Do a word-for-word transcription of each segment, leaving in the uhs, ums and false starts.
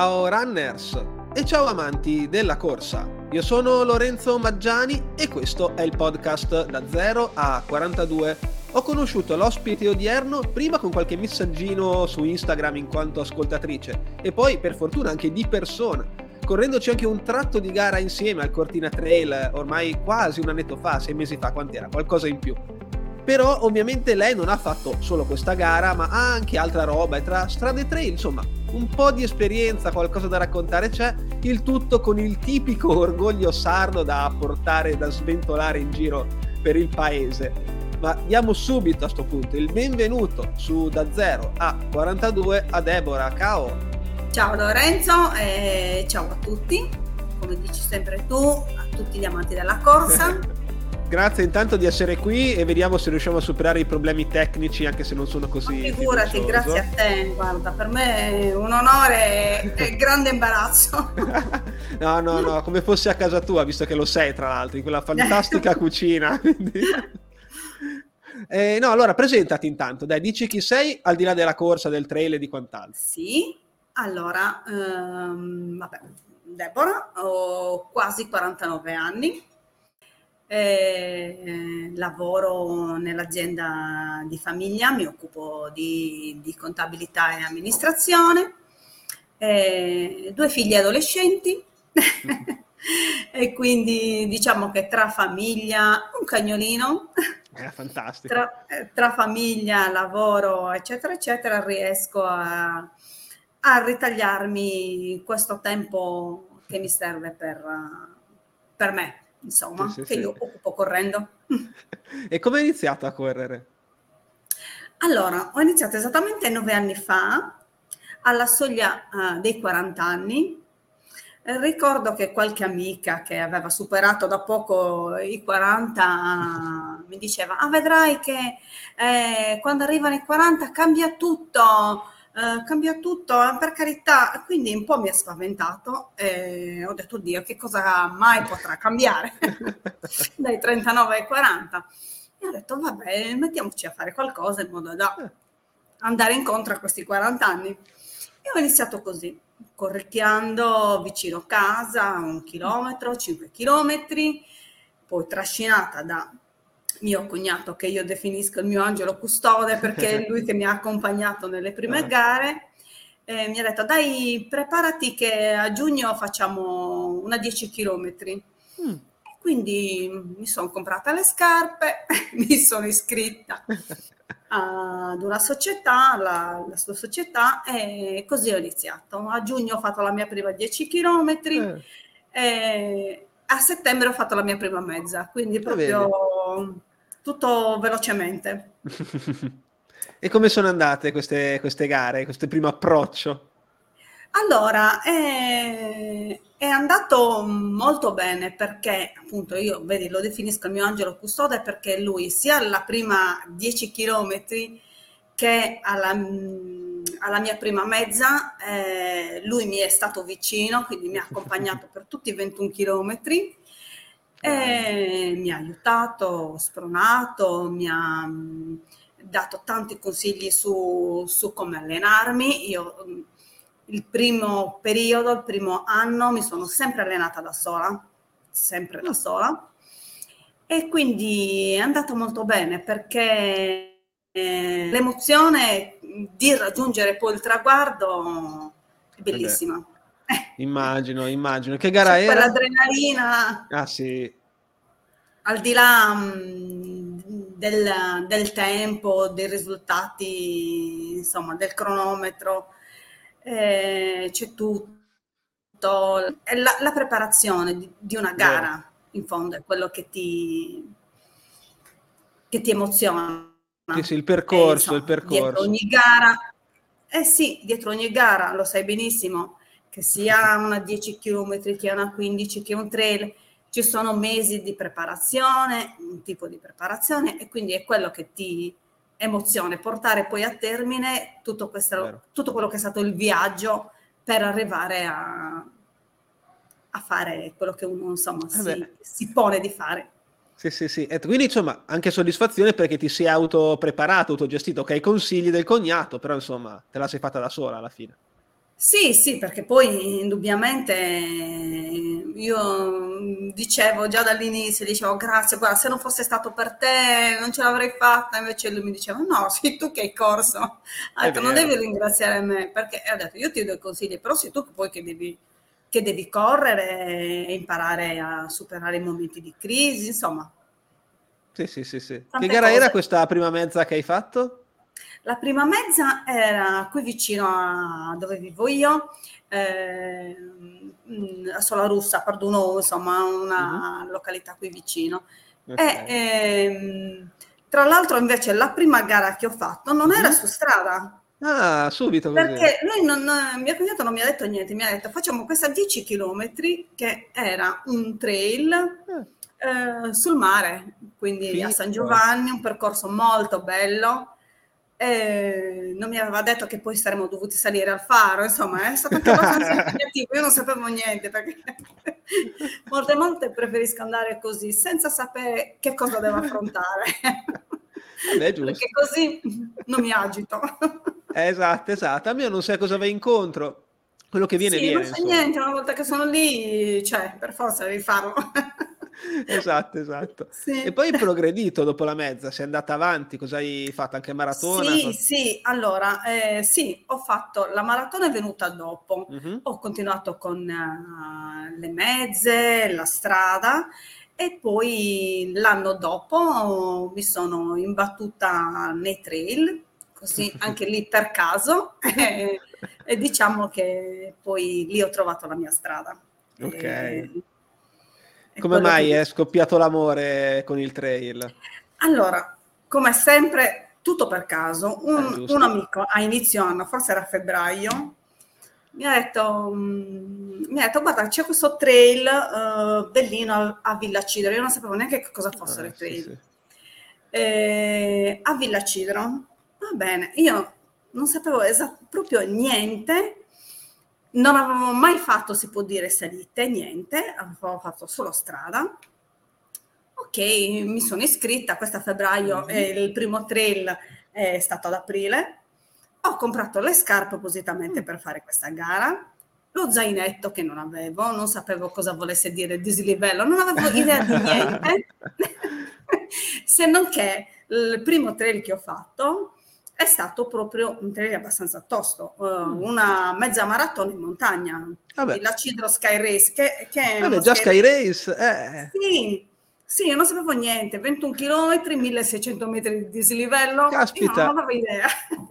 Ciao runners e ciao amanti della corsa. Io sono Lorenzo Maggiani e questo è il podcast da zero a quarantadue. Ho conosciuto l'ospite odierno prima con qualche messaggino su Instagram in quanto ascoltatrice e poi per fortuna anche di persona, correndoci anche un tratto di gara insieme al Cortina Trail ormai quasi un annetto fa, sei mesi fa, quant'era? Qualcosa in più. Però ovviamente lei non ha fatto solo questa gara, ma ha anche altra roba e tra strade e trail, insomma, un po' di esperienza, qualcosa da raccontare c'è, il tutto con il tipico orgoglio sardo da portare, da sventolare in giro per il paese. Ma diamo subito a sto punto il benvenuto su da zero a quarantadue a Deborah. Ciao! Ciao Lorenzo e ciao a tutti, come dici sempre tu, a tutti gli amanti della corsa. Grazie intanto di essere qui e vediamo se riusciamo a superare i problemi tecnici, anche se non sono così. Ma figurati, fiducioso. Grazie a te, guarda, per me è un onore e grande imbarazzo. No, no, no, come fossi a casa tua, visto che lo sei tra l'altro, in quella fantastica cucina. Quindi... Eh, no, allora presentati intanto, dai, dici chi sei al di là della corsa, del trail e di quant'altro. Sì, allora, ehm, vabbè, Deborah, ho quasi quarantanove anni. Eh, lavoro nell'azienda di famiglia, mi occupo di, di contabilità e amministrazione, eh, due figli adolescenti e quindi diciamo che tra famiglia, un cagnolino, è fantastico. Tra, tra famiglia, lavoro eccetera eccetera riesco a, a ritagliarmi questo tempo che mi serve per, per me. Insomma, sì, sì, che sì. io occupo correndo. E come hai iniziato a correre? Allora, ho iniziato esattamente nove anni fa, alla soglia uh, dei quaranta anni. Eh, ricordo che qualche amica che aveva superato da poco i quaranta mi diceva: ah, vedrai che eh, quando arrivano i quaranta cambia tutto. Uh, cambia tutto, per carità, quindi un po' mi ha spaventato e ho detto: Dio, che cosa mai potrà cambiare dai trentanove ai quaranta? E ho detto: vabbè, mettiamoci a fare qualcosa in modo da andare incontro a questi quaranta anni. E ho iniziato così, corretteando vicino casa, un chilometro, cinque chilometri, poi trascinata da mio cognato, che io definisco il mio angelo custode perché è lui che mi ha accompagnato nelle prime ah. gare, eh, mi ha detto: dai, preparati che a giugno facciamo una dieci chilometri. Mm. Quindi mi sono comprata le scarpe, mi sono iscritta ad una società, la, la sua società, e così ho iniziato. A giugno ho fatto la mia prima dieci chilometri eh. e a settembre ho fatto la mia prima mezza, quindi proprio tutto velocemente. E come sono andate queste, queste gare, questo primo approccio? Allora, è, è andato molto bene perché, appunto, io, vedi, lo definisco il mio angelo custode perché lui, sia alla prima dieci chilometri che alla, alla mia prima mezza, eh, lui mi è stato vicino, quindi mi ha accompagnato per tutti i ventuno chilometri. E mi ha aiutato, spronato, mi ha mh, dato tanti consigli su, su come allenarmi. Io mh, il primo periodo, il primo anno mi sono sempre allenata da sola, sempre da sola, e quindi è andato molto bene perché eh, l'emozione di raggiungere poi il traguardo è bellissima. Eh immagino, immagino. Che gara C'è era? Quell'adrenalina. Ah sì. Al di là mh, del, del tempo, dei risultati, insomma, del cronometro, eh, c'è tutto. È la, la preparazione di, di una gara, Vero. In fondo, è quello che ti, che ti emoziona. Sì, sì, il percorso, eh, insomma, il percorso. Dietro ogni gara, eh sì, dietro ogni gara, lo sai benissimo, che sia una dieci chilometri, che una quindici, che un trail, ci sono mesi di preparazione, un tipo di preparazione, e quindi è quello che ti emoziona, portare poi a termine tutto, questo, tutto quello che è stato il viaggio per arrivare a, a fare quello che uno, insomma, si, si pone di fare. Sì, sì, sì. E quindi, insomma, anche soddisfazione perché ti sei autopreparato, autogestito, ok, consigli del cognato, però, insomma, te la sei fatta da sola alla fine. Sì, sì, perché poi indubbiamente io dicevo già dall'inizio, dicevo grazie, guarda, se non fosse stato per te non ce l'avrei fatta, invece lui mi diceva no, sei tu che hai corso, ha È detto non vero. devi ringraziare me, perché ha detto io ti do i consigli, però sei tu poi che devi, che devi correre e imparare a superare i momenti di crisi, insomma, Sì, sì, sì, sì. Che tante gara era cose. questa prima mezza che hai fatto? La prima mezza era qui vicino a dove vivo io, eh, a Solarussa, Parduno, insomma, Mhm. una località qui vicino. E, Ok. ehm, tra l'altro, invece, la prima gara che ho fatto non era Mhm. su strada, Ah, subito così. perché lui non, mio cognato non mi ha detto niente, mi ha detto facciamo questa dieci chilometri che era un trail Eh, eh, sul mare, quindi a San figo. Giovanni, un percorso molto bello. Eh, non mi aveva detto che poi saremmo dovuti salire al faro, insomma, è stato anche abbastanza impegnativo, io non sapevo niente perché molte volte preferisco andare così senza sapere che cosa devo affrontare Vabbè, perché giusto. così non mi agito. Eh, esatto, esatto. Almeno non sai cosa vai incontro. Quello che viene, Sì, non viene, fa insomma. niente, una volta che sono lì, cioè, per forza devi farlo. Esatto, esatto. E Sì. poi hai progredito dopo la mezza, sei andata avanti, cosa hai fatto? Anche maratona? Sì, Co- sì, allora, eh, sì, ho fatto la maratona è venuta dopo, Mhm. ho continuato con eh, le mezze, la strada e poi l'anno dopo mi sono imbattuta nei trail, così anche lì per caso, e, e diciamo che poi lì ho trovato la mia strada. Ok. E, è Come quello che mai mi... è scoppiato l'amore con il trail? Allora, come sempre, tutto per caso. Eh, Un, un giusto. amico a inizio anno, forse era a febbraio, mi ha detto, mm, mi ha detto guarda, c'è questo trail eh, bellino a, a Villa Cidro. Io non sapevo neanche che cosa fossero Ah, i sì, trail. sì. Eh, a Villa Cidro, va bene, io non sapevo esa- proprio niente, non avevo mai fatto, si può dire, salite, niente, avevo fatto solo strada. Ok, mi sono iscritta, questo a febbraio, Mhm. eh, il primo trail è stato ad aprile. Ho comprato le scarpe appositamente Mm. per fare questa gara, lo zainetto che non avevo, non sapevo cosa volesse dire dislivello, non avevo idea di niente, se non che il primo trail che ho fatto è stato proprio un trail abbastanza tosto, eh, Mm. una mezza maratona in montagna, Vabbè, Villa Cidro Sky Race, che, che è vabbè, uno già sky Sky race. Race, eh, Sì, sì, io non sapevo niente, ventuno chilometri, milleseicento metri di dislivello, io non caspita. avevo idea.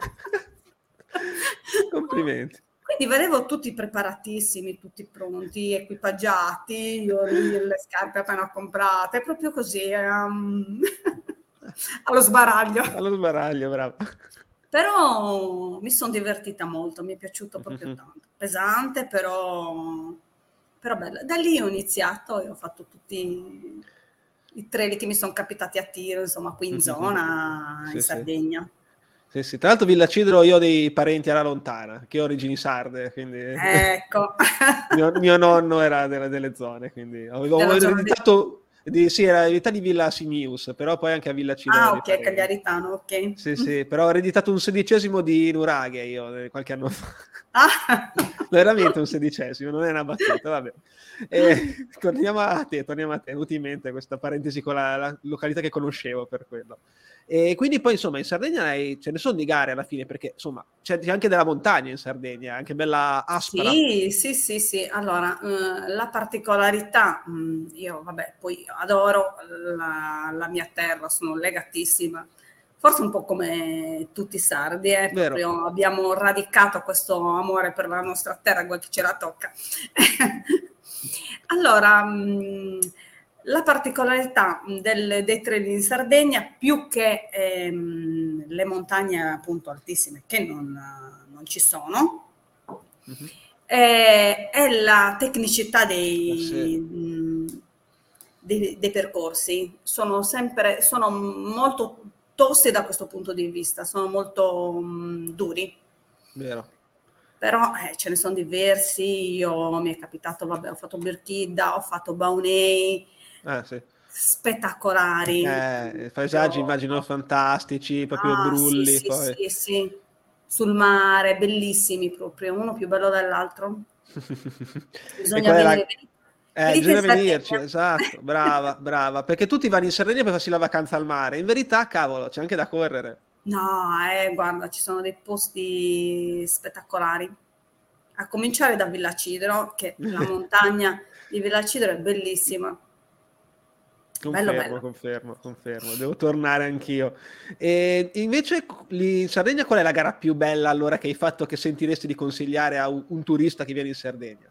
Complimenti. Quindi vedevo tutti preparatissimi, tutti pronti, equipaggiati, io lì le scarpe appena comprate, proprio così, um, allo sbaraglio. Allo sbaraglio, bravo. Però mi sono divertita molto, mi è piaciuto proprio tanto. Pesante, però, però bello. Da lì ho iniziato e ho fatto tutti i trail che mi sono capitati a tiro, insomma, qui in zona, in Sì, sì. Sardegna. Sì, sì. Tra l'altro Villa Cidro io ho dei parenti alla lontana, che ho origini sarde, quindi Ecco, mio, mio nonno era delle, delle zone, quindi avevo, avevo della zona di... ereditato, di, sì, era l'eredità di Villa Simius, però poi anche a Villa Cidro ho Ah, dei ok, parenti. Cagliaritano, ok. Sì, sì, però ho ereditato un sedicesimo di Nuraghe io eh, qualche anno fa. Ah. Veramente un sedicesimo, non è una battuta, vabbè. E, torniamo a te, torniamo a te, è venuta in mente questa parentesi con la, la località che conoscevo per quello. E quindi poi insomma in Sardegna hai, ce ne sono di gare alla fine, perché insomma c'è, c'è anche della montagna in Sardegna, anche bella aspra. Sì, sì, sì, sì. Allora, eh, la particolarità, mh, io vabbè, poi adoro la, la mia terra, sono legatissima, forse un po' come tutti i sardi, eh, Vero? proprio abbiamo radicato questo amore per la nostra terra, quel che ce la tocca. Allora, mh, la particolarità del, dei trail in Sardegna, più che ehm, le montagne appunto altissime, che non, non ci sono, Mhm. è, è la tecnicità Eh sì, dei, mh, dei, dei percorsi. Sono sempre, sono molto tosti da questo punto di vista, sono molto mh, duri. vero. Però eh, ce ne sono diversi, io mi è capitato, vabbè, ho fatto Birchidda, ho fatto Baunei, Eh sì. spettacolari. Eh, paesaggi Proprio. immagino fantastici, proprio Ah, sì, brulli, sì, poi. sì, sì, sul mare, bellissimi proprio, uno più bello dell'altro. Bisogna la... venire. Eh, bisogna venirci, esatto, brava, brava, perché tutti vanno in Sardegna per farsi la vacanza al mare, in verità, cavolo, c'è anche da correre. No, eh, guarda, ci sono dei posti spettacolari, a cominciare da Villacidro, che la montagna di Villacidro è bellissima. Confermo, bello, bello. confermo, confermo, devo tornare anch'io. E invece lì in Sardegna qual è la gara più bella allora che hai fatto, che sentiresti di consigliare a un, un turista che viene in Sardegna?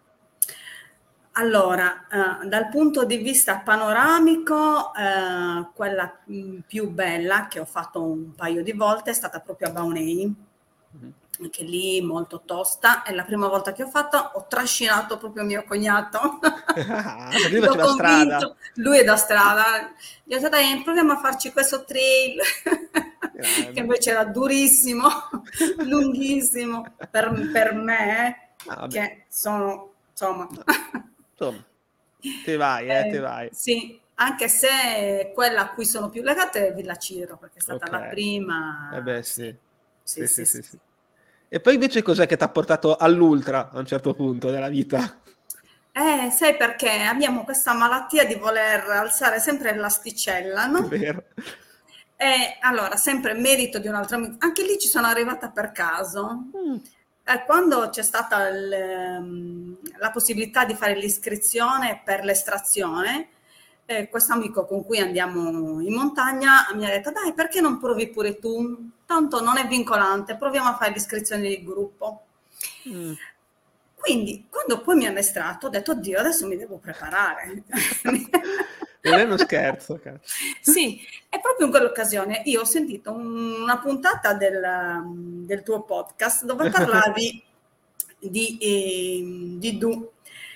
Allora, eh, dal punto di vista panoramico, eh, quella più bella che ho fatto un paio di volte è stata proprio a Baunei, mm-hmm. Anche lì molto tosta, è la prima volta che ho fatto, ho trascinato proprio mio cognato, ah, lui faceva strada. Lui è da strada, gli ho detto dai, proviamo a farci questo trail, che invece era durissimo, lunghissimo, per, per me, ah, che sono, insomma... Insomma, te vai, eh, te vai. Eh, sì, anche se quella a cui sono più legata è Villacidro, perché è stata okay. La prima. Eh beh, sì. Sì, Sì, sì, sì, sì, sì, sì. E poi invece cos'è che ti ha portato all'ultra a un certo punto della vita? Eh, sai perché abbiamo questa malattia di voler alzare sempre l'asticella, no? È vero. E allora, sempre merito di un altro amico, anche lì ci sono arrivata per caso. Mm. Eh, quando c'è stata il, la possibilità di fare l'iscrizione per l'estrazione, eh, questo amico con cui andiamo in montagna mi ha detto dai, perché non provi pure tu? Tanto non è vincolante, proviamo a fare l'iscrizione di gruppo. Mm. Quindi quando poi mi hanno estratto ho detto oddio, adesso mi devo preparare. Non è uno scherzo, cazzo. Sì, è proprio in quell'occasione io ho sentito un, una puntata del, del tuo podcast dove parlavi di, eh, di Du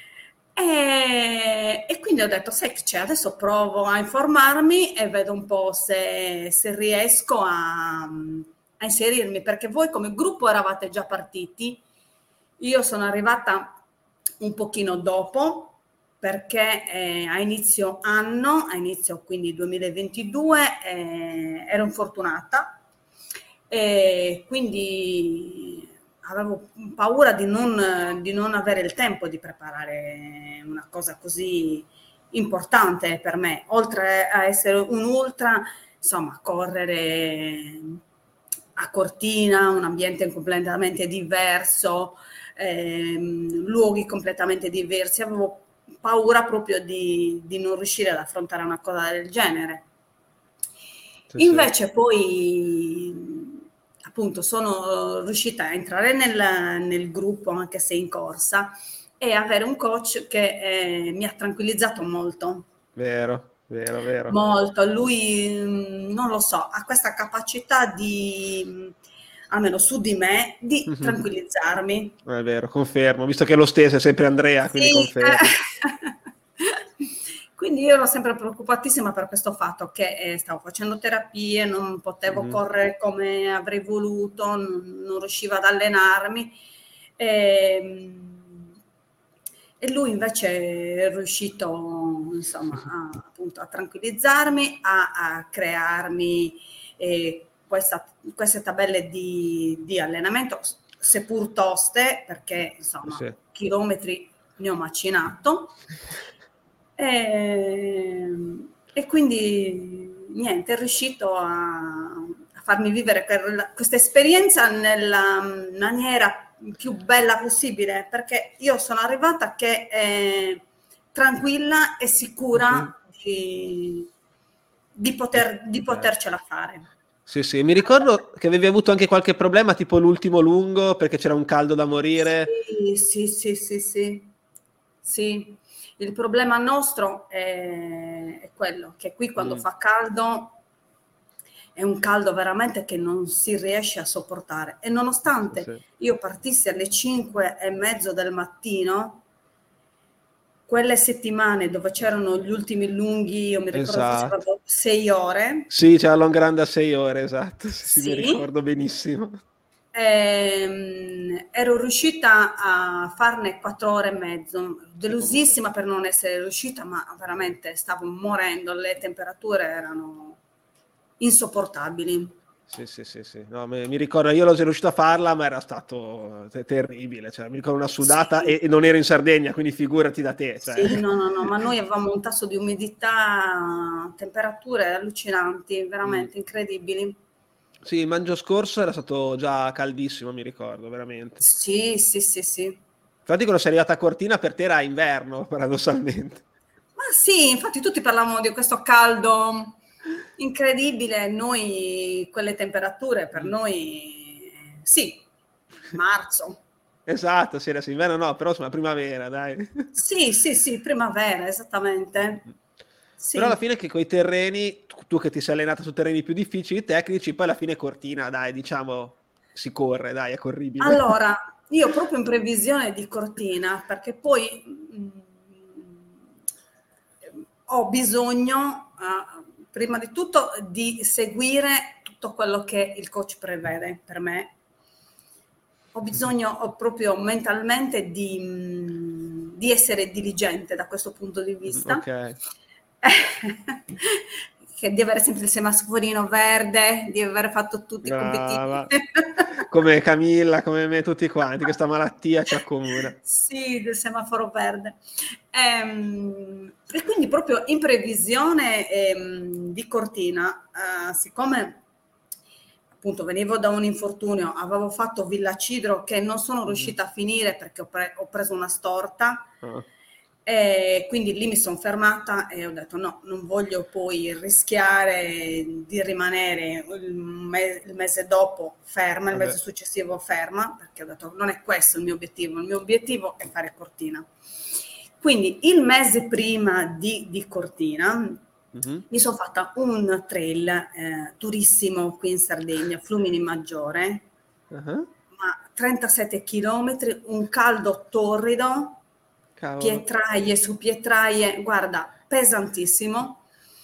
e, e quindi ho detto sai che c'è, adesso provo a informarmi e vedo un po' se, se riesco a, a inserirmi, perché voi come gruppo eravate già partiti, io sono arrivata un pochino dopo, perché eh, a inizio anno, a inizio quindi duemilaventidue, eh, ero infortunata e quindi avevo paura di non, di non avere il tempo di preparare una cosa così importante per me, oltre a essere un ultra, insomma, correre a Cortina, un ambiente completamente diverso, ehm, luoghi completamente diversi, avevo paura proprio di, di non riuscire ad affrontare una cosa del genere. Sì, invece sì. Poi appunto sono riuscita a entrare nel, nel gruppo, anche se in corsa, e avere un coach che eh, mi ha tranquillizzato molto. Vero, vero, vero. Molto. Lui, non lo so, ha questa capacità di, almeno su di me, di mm-hmm. tranquillizzarmi. È vero, confermo, visto che lo stesso è sempre Andrea, sì, quindi confermo. Quindi io ero sempre preoccupatissima per questo fatto che eh, stavo facendo terapie, non potevo mm-hmm. correre come avrei voluto, non, non riuscivo ad allenarmi. E, e lui invece è riuscito, insomma, a, appunto, a tranquillizzarmi, a, a crearmi eh, questa, queste tabelle di, di allenamento, seppur toste, perché insomma sì. chilometri ne ho macinato. E, e quindi niente, è riuscito a, a farmi vivere questa esperienza nella maniera più bella possibile, perché io sono arrivata che è tranquilla e sicura mm-hmm. di, di, poter, di potercela fare. Sì, sì, mi ricordo che avevi avuto anche qualche problema, tipo l'ultimo lungo, perché c'era un caldo da morire. Sì, sì, sì, sì, sì. Sì. Il problema nostro è, è quello che qui quando mm. fa caldo è un caldo veramente che non si riesce a sopportare, e nonostante sì, sì. io partissi alle cinque e mezzo del mattino, quelle settimane dove c'erano gli ultimi lunghi, io mi ricordo esatto. facevano sei ore. Sì, c'era la long run a sei ore, esatto, sì, sì. Mi ricordo benissimo. Ehm, ero riuscita a farne quattro ore e mezzo, delusissima per non essere riuscita, ma veramente stavo morendo, le temperature erano insopportabili. Sì, sì, sì, sì. No, mi, mi ricordo, io l'ho riuscito a farla, ma era stato te- terribile. Cioè, mi ricordo una sudata Sì. e, e non ero in Sardegna, quindi figurati da te. Cioè. Sì, no, no, no, ma noi avevamo un tasso di umidità, temperature allucinanti, Mm. veramente incredibili. Sì, il maggio scorso era stato già caldissimo, mi ricordo, veramente. Sì, sì, sì, sì. Infatti quando sei arrivata a Cortina per te era inverno, paradossalmente. Ma sì, infatti tutti parlavano di questo caldo incredibile, noi quelle temperature per Mm. noi sì, marzo. Esatto, sì, adesso inverno no, però insomma primavera, dai. Sì, sì, sì, primavera, esattamente. Però alla Sì. fine che coi terreni, tu, tu che ti sei allenata su terreni più difficili, tecnici, poi alla fine Cortina, dai, diciamo, si corre, dai, è corribile. Allora, io proprio in previsione di Cortina, perché poi mh, ho bisogno, uh, prima di tutto, di seguire tutto quello che il coach prevede per me. Ho bisogno ho proprio mentalmente di, mh, di essere diligente da questo punto di vista. Ok. Che di avere sempre il semaforino verde, di aver fatto tutti i compitini. Come Camilla, come me, tutti quanti, questa malattia ci accomuna. Sì, del semaforo verde. Ehm, e quindi proprio in previsione ehm, di Cortina, eh, siccome appunto venivo da un infortunio, avevo fatto Villa Cidro che non sono riuscita a finire perché ho, pre- ho preso una storta. Ah. E quindi lì mi sono fermata e ho detto no, non voglio poi rischiare di rimanere il, me- il mese dopo ferma, il Vabbè. mese successivo ferma, perché ho detto non è questo il mio obiettivo, il mio obiettivo è fare Cortina. Quindi il mese prima di, di Cortina mm-hmm. mi sono fatta un trail eh, durissimo qui in Sardegna, Flumini Maggiore, uh-huh. ma trentasette chilometri, un caldo torrido, Cavolo. Pietraie su pietraie, guarda, pesantissimo,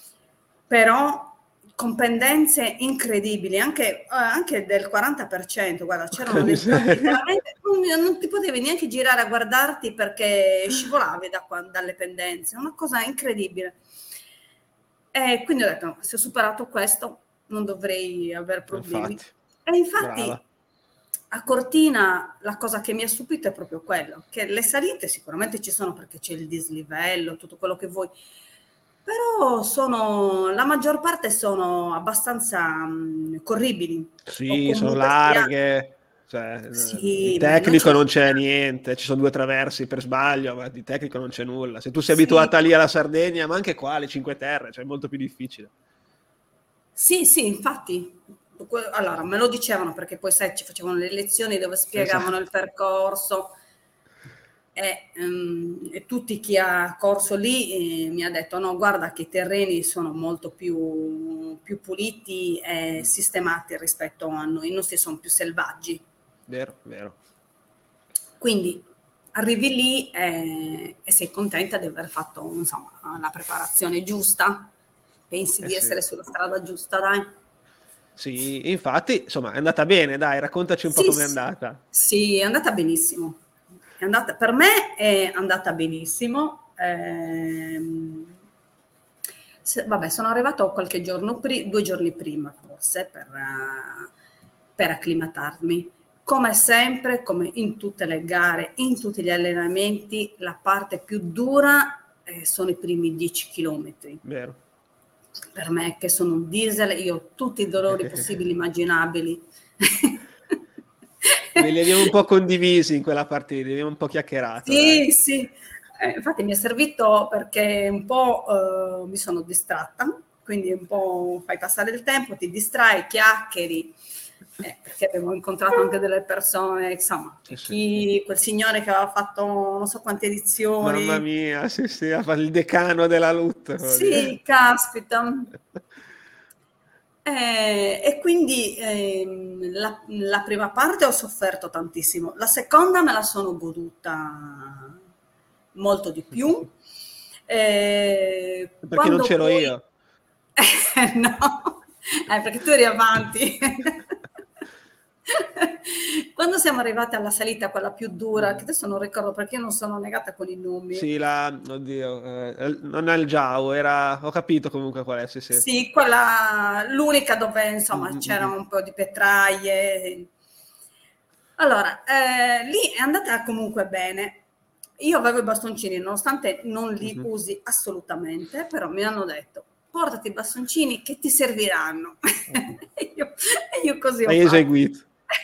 però con pendenze incredibili, anche, eh, anche del quaranta per cento, guarda, c'erano dei tratti veramente, non, non ti potevi neanche girare a guardarti perché scivolavi da, dalle pendenze, una cosa incredibile. E quindi ho detto, no, se ho superato questo non dovrei avere problemi. Infatti. E infatti... Brava. A Cortina la cosa che mi ha stupito è proprio quello, che le salite sicuramente ci sono perché c'è il dislivello, tutto quello che vuoi, però sono, la maggior parte sono abbastanza mh, corribili. Sì, sono larghe, cioè, sì, di tecnico non c'è niente, ci sono due traversi per sbaglio, ma di tecnico non c'è nulla. Se tu sei sì. abituata lì alla Sardegna, ma anche qua alle Cinque Terre, cioè è molto più difficile. Sì, sì, infatti. Allora, me lo dicevano perché poi sai, ci facevano le lezioni dove spiegavano esatto. il percorso e, um, e tutti chi ha corso lì eh, mi ha detto no, guarda che i terreni sono molto più, più puliti e sistemati rispetto a noi, i nostri sono più selvaggi. Vero, vero. Quindi arrivi lì e, e sei contenta di aver fatto insomma, la preparazione giusta, pensi eh di sì. essere sulla strada giusta, dai. Sì, infatti, insomma, è andata bene, dai, raccontaci un sì, po' com'è sì. andata. Sì, è andata benissimo. È andata, per me è andata benissimo. Ehm, se, vabbè, sono arrivata qualche giorno prima, due giorni prima forse, per, uh, per acclimatarmi. Come sempre, come in tutte le gare, in tutti gli allenamenti, la parte più dura eh, sono i primi dieci chilometri. Vero. Per me che sono un diesel, io ho tutti i dolori possibili immaginabili. Li abbiamo un po' condivisi in quella parte, li abbiamo un po' chiacchierato. Sì, dai. sì. Eh, infatti mi è servito perché un po' eh, mi sono distratta, quindi un po' fai passare il tempo, ti distrai, chiacchieri, eh, perché avevo incontrato anche delle persone, insomma, sì, chi, quel signore che aveva fatto non so quante edizioni. Mamma mia, sì, sì, il decano della lotta. Sì, caspita. Eh, e quindi ehm, la, la prima parte ho sofferto tantissimo, la seconda me la sono goduta molto di più. Eh, perché non c'ero poi... io? Eh, no, eh, perché tu eri avanti. Quando siamo arrivati alla salita, quella più dura, che adesso non ricordo perché io non sono negata con i nomi. Sì, la, oddio, eh, non è il Giao, era, ho capito comunque qual è, sì, sì. Sì, quella, l'unica dove insomma Mm-hmm. c'era un po' di petraie. Allora, eh, lì è andata comunque bene. Io avevo i bastoncini, nonostante non li mm-hmm. usi assolutamente, però mi hanno detto, portati i bastoncini che ti serviranno. Mm-hmm. e, io, e io così ho Hai fatto. eseguito.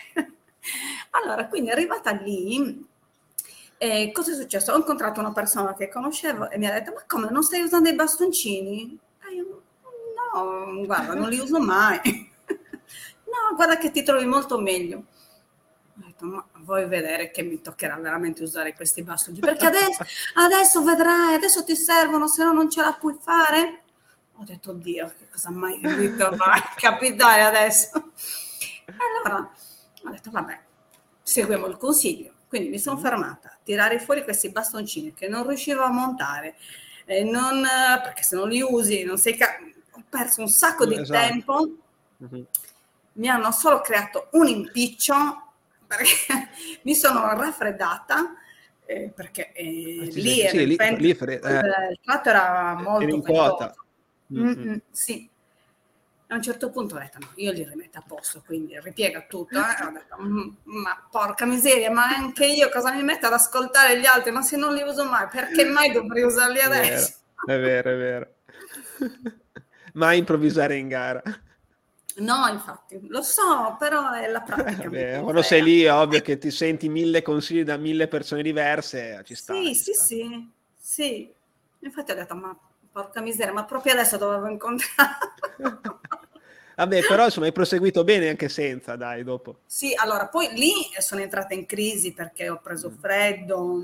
Allora, quindi arrivata lì, eh, cosa è successo? Ho incontrato una persona che conoscevo e mi ha detto, ma come, non stai usando i bastoncini? E io, no, guarda, non li uso mai. No, guarda che ti trovi molto meglio. Ho detto, ma vuoi vedere che mi toccherà veramente usare questi bastoncini? Perché adesso, adesso vedrai, adesso ti servono, se no non ce la puoi fare. Ho detto, oddio, che cosa mai ritorna a capitare adesso? E allora ho detto, vabbè, seguiamo il consiglio. Quindi mi sono mm. fermata a tirare fuori questi bastoncini che non riuscivo a montare, eh, non, perché se non li usi non sei ca- ho perso un sacco di esatto. tempo. Mm-hmm. Mi hanno solo creato un impiccio perché mi sono raffreddata eh, perché eh, ah, sì, lì, sì, era sì, il, lì, lì fre- eh, il tratto era molto ventoso. Mm-hmm. Sì. A un certo punto ho detto no, io li rimetto a posto, quindi ripiega tutto. Eh? Ho detto, ma porca miseria, ma anche io cosa mi metto ad ascoltare gli altri? Ma se non li uso mai, perché mai dovrei usarli adesso? È vero, è vero. È vero. Mai improvvisare in gara. No, infatti, lo so, però è la pratica. Beh, quando sei lì è ovvio che ti senti mille consigli da mille persone diverse, ci sta. Sì, ci sì, sta. sì, sì. Infatti ho detto, ma porca miseria, ma proprio adesso dovevo incontrarlo. Vabbè, però insomma hai proseguito bene anche senza, dai, dopo. Sì, allora, poi lì sono entrata in crisi perché ho preso mm. freddo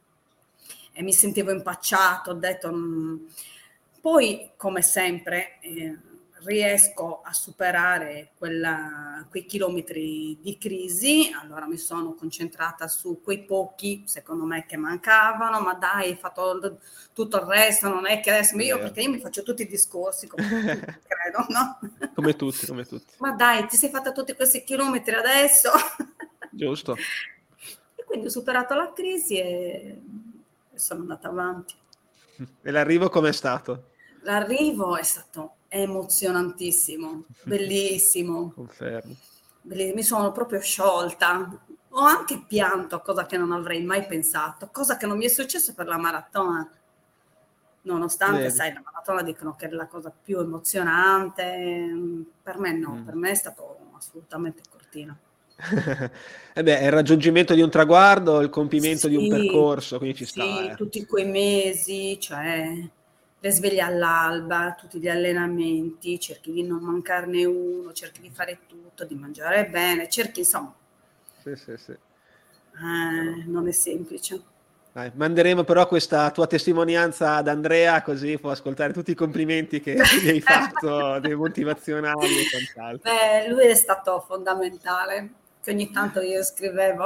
e mi sentivo impacciato, ho detto... Mh. Poi, come sempre... Eh, riesco a superare quella, quei chilometri di crisi, allora mi sono concentrata su quei pochi, secondo me, che mancavano, ma dai, hai fatto tutto il resto, non è che adesso, io, perché io mi faccio tutti i discorsi, come tutti, credo, no? Come tutti, come tutti. Ma dai, ti sei fatta tutti questi chilometri adesso? Giusto. E quindi ho superato la crisi e sono andata avanti. E l'arrivo com'è stato? L'arrivo è stato emozionantissimo, bellissimo. Confermo. Bellissimo. Mi sono proprio sciolta. Ho anche pianto, cosa che non avrei mai pensato, cosa che non mi è successo per la maratona. Nonostante, Vedi. sai, la maratona dicono che è la cosa più emozionante, per me no, mm. per me è stato assolutamente cortino. eh beh, è il raggiungimento di un traguardo, il compimento sì, di un percorso, quindi ci sì, sta. Eh. tutti quei mesi, cioè... le sveglie all'alba, tutti gli allenamenti, cerchi di non mancarne uno, cerchi di fare tutto, di mangiare bene, cerchi insomma. Sì, sì, sì. Eh, non è semplice. Dai, manderemo però questa tua testimonianza ad Andrea, così può ascoltare tutti i complimenti che gli hai fatto, dei motivazionali e quant'altro. Beh, lui è stato fondamentale, che ogni tanto io scrivevo.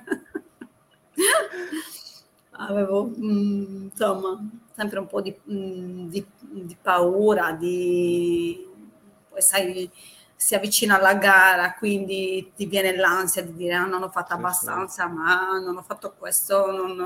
Avevo mh, insomma sempre un po' di, mh, di, di paura, di poi sai si avvicina alla gara, quindi ti viene l'ansia di dire ah, non ho fatto sì, abbastanza, sì. ma non ho fatto questo, non...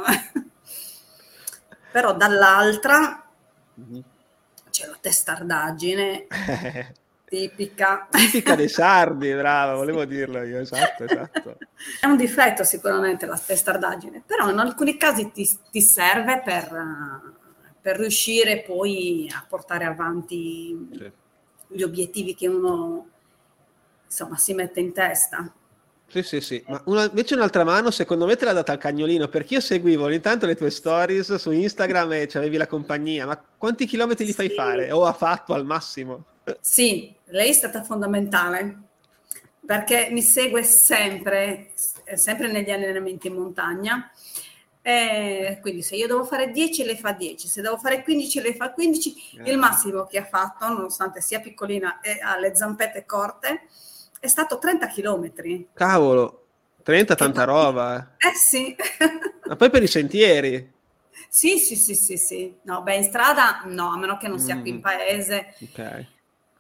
però dall'altra mm-hmm. c'è la testardaggine tipica. Tipica dei sardi, brava, volevo sì. dirlo io, esatto, esatto. È un difetto sicuramente la testardaggine, però in alcuni casi ti, ti serve per, per riuscire poi a portare avanti sì. gli obiettivi che uno insomma si mette in testa. Sì, sì, sì, ma una, invece un'altra mano secondo me te l'ha data al cagnolino, perché io seguivo ogni tanto le tue stories su Instagram e c'avevi la compagnia, ma quanti chilometri li fai sì. fare? O ha fatto al massimo? Sì, lei è stata fondamentale, perché mi segue sempre, sempre negli allenamenti in montagna, e quindi se io devo fare dieci lei fa dieci, se devo fare quindici lei fa quindici, eh. il massimo che ha fatto, nonostante sia piccolina e ha le zampette corte, è stato trenta chilometri. Cavolo, trenta tanta poi, roba. Eh, eh sì. Ma poi per i sentieri? Sì, sì, sì, sì, sì. No, beh, in strada no, a meno che non sia mm. qui in paese. Ok.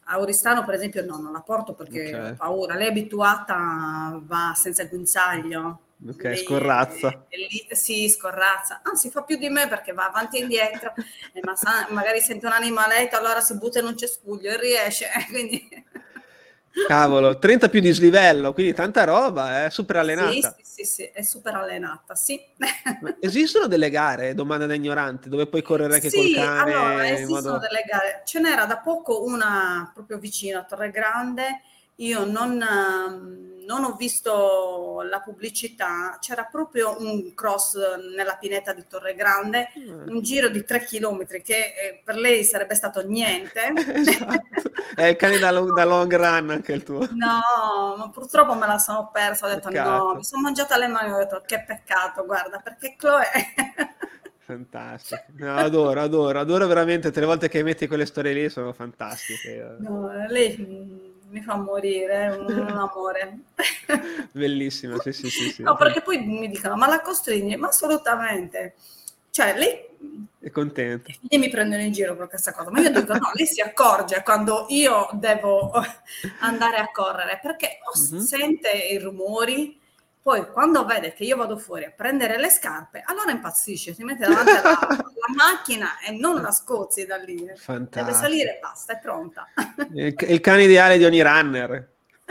a Oristano per esempio no, non la porto perché Ok. ho paura, lei è abituata, va senza il guinzaglio. Ok, Lei scorrazza. è, è lì, sì, scorrazza, anzi fa più di me perché va avanti e indietro, e ma sa- magari sente un animaletto, allora si butta in un cespuglio e riesce, quindi... Cavolo, trenta più dislivello, quindi tanta roba, è super Sì, allenata. sì, sì, sì, è super allenata, sì. Ma esistono delle gare, domanda da ignorante, dove puoi correre anche col Sì, allora cane in esistono modo... delle gare, ce n'era da poco una proprio vicino a Torre Grande, io non, ehm, non ho visto la pubblicità, c'era proprio un cross nella pineta di Torre Grande, Eh. un giro di tre chilometri che eh, per lei sarebbe stato niente. Esatto, è il cane da long, da long run anche il tuo. No, ma purtroppo me la sono persa, ho detto no, mi Peccato, sono mangiata le mani, ho detto che peccato, guarda, perché Chloe... fantastico. No, adoro, adoro, adoro veramente, tutte le volte che metti quelle storie lì sono fantastiche. No, lei mm, mi fa morire, è un, un amore. Bellissima, sì, sì, sì, sì. No, perché poi mi dicono, ma la costringi? Ma assolutamente. Cioè, lei... È contenta. I figli mi prendono in giro per questa cosa, ma io dico no, lei si accorge quando io devo andare a correre, perché o Mhm. sente i rumori, poi quando vede che io vado fuori a prendere le scarpe, allora impazzisce, si mette davanti alla, alla macchina e non la scozzi da lì. Deve salire e Fantastico. basta, è pronta. Il, il cane ideale di ogni runner.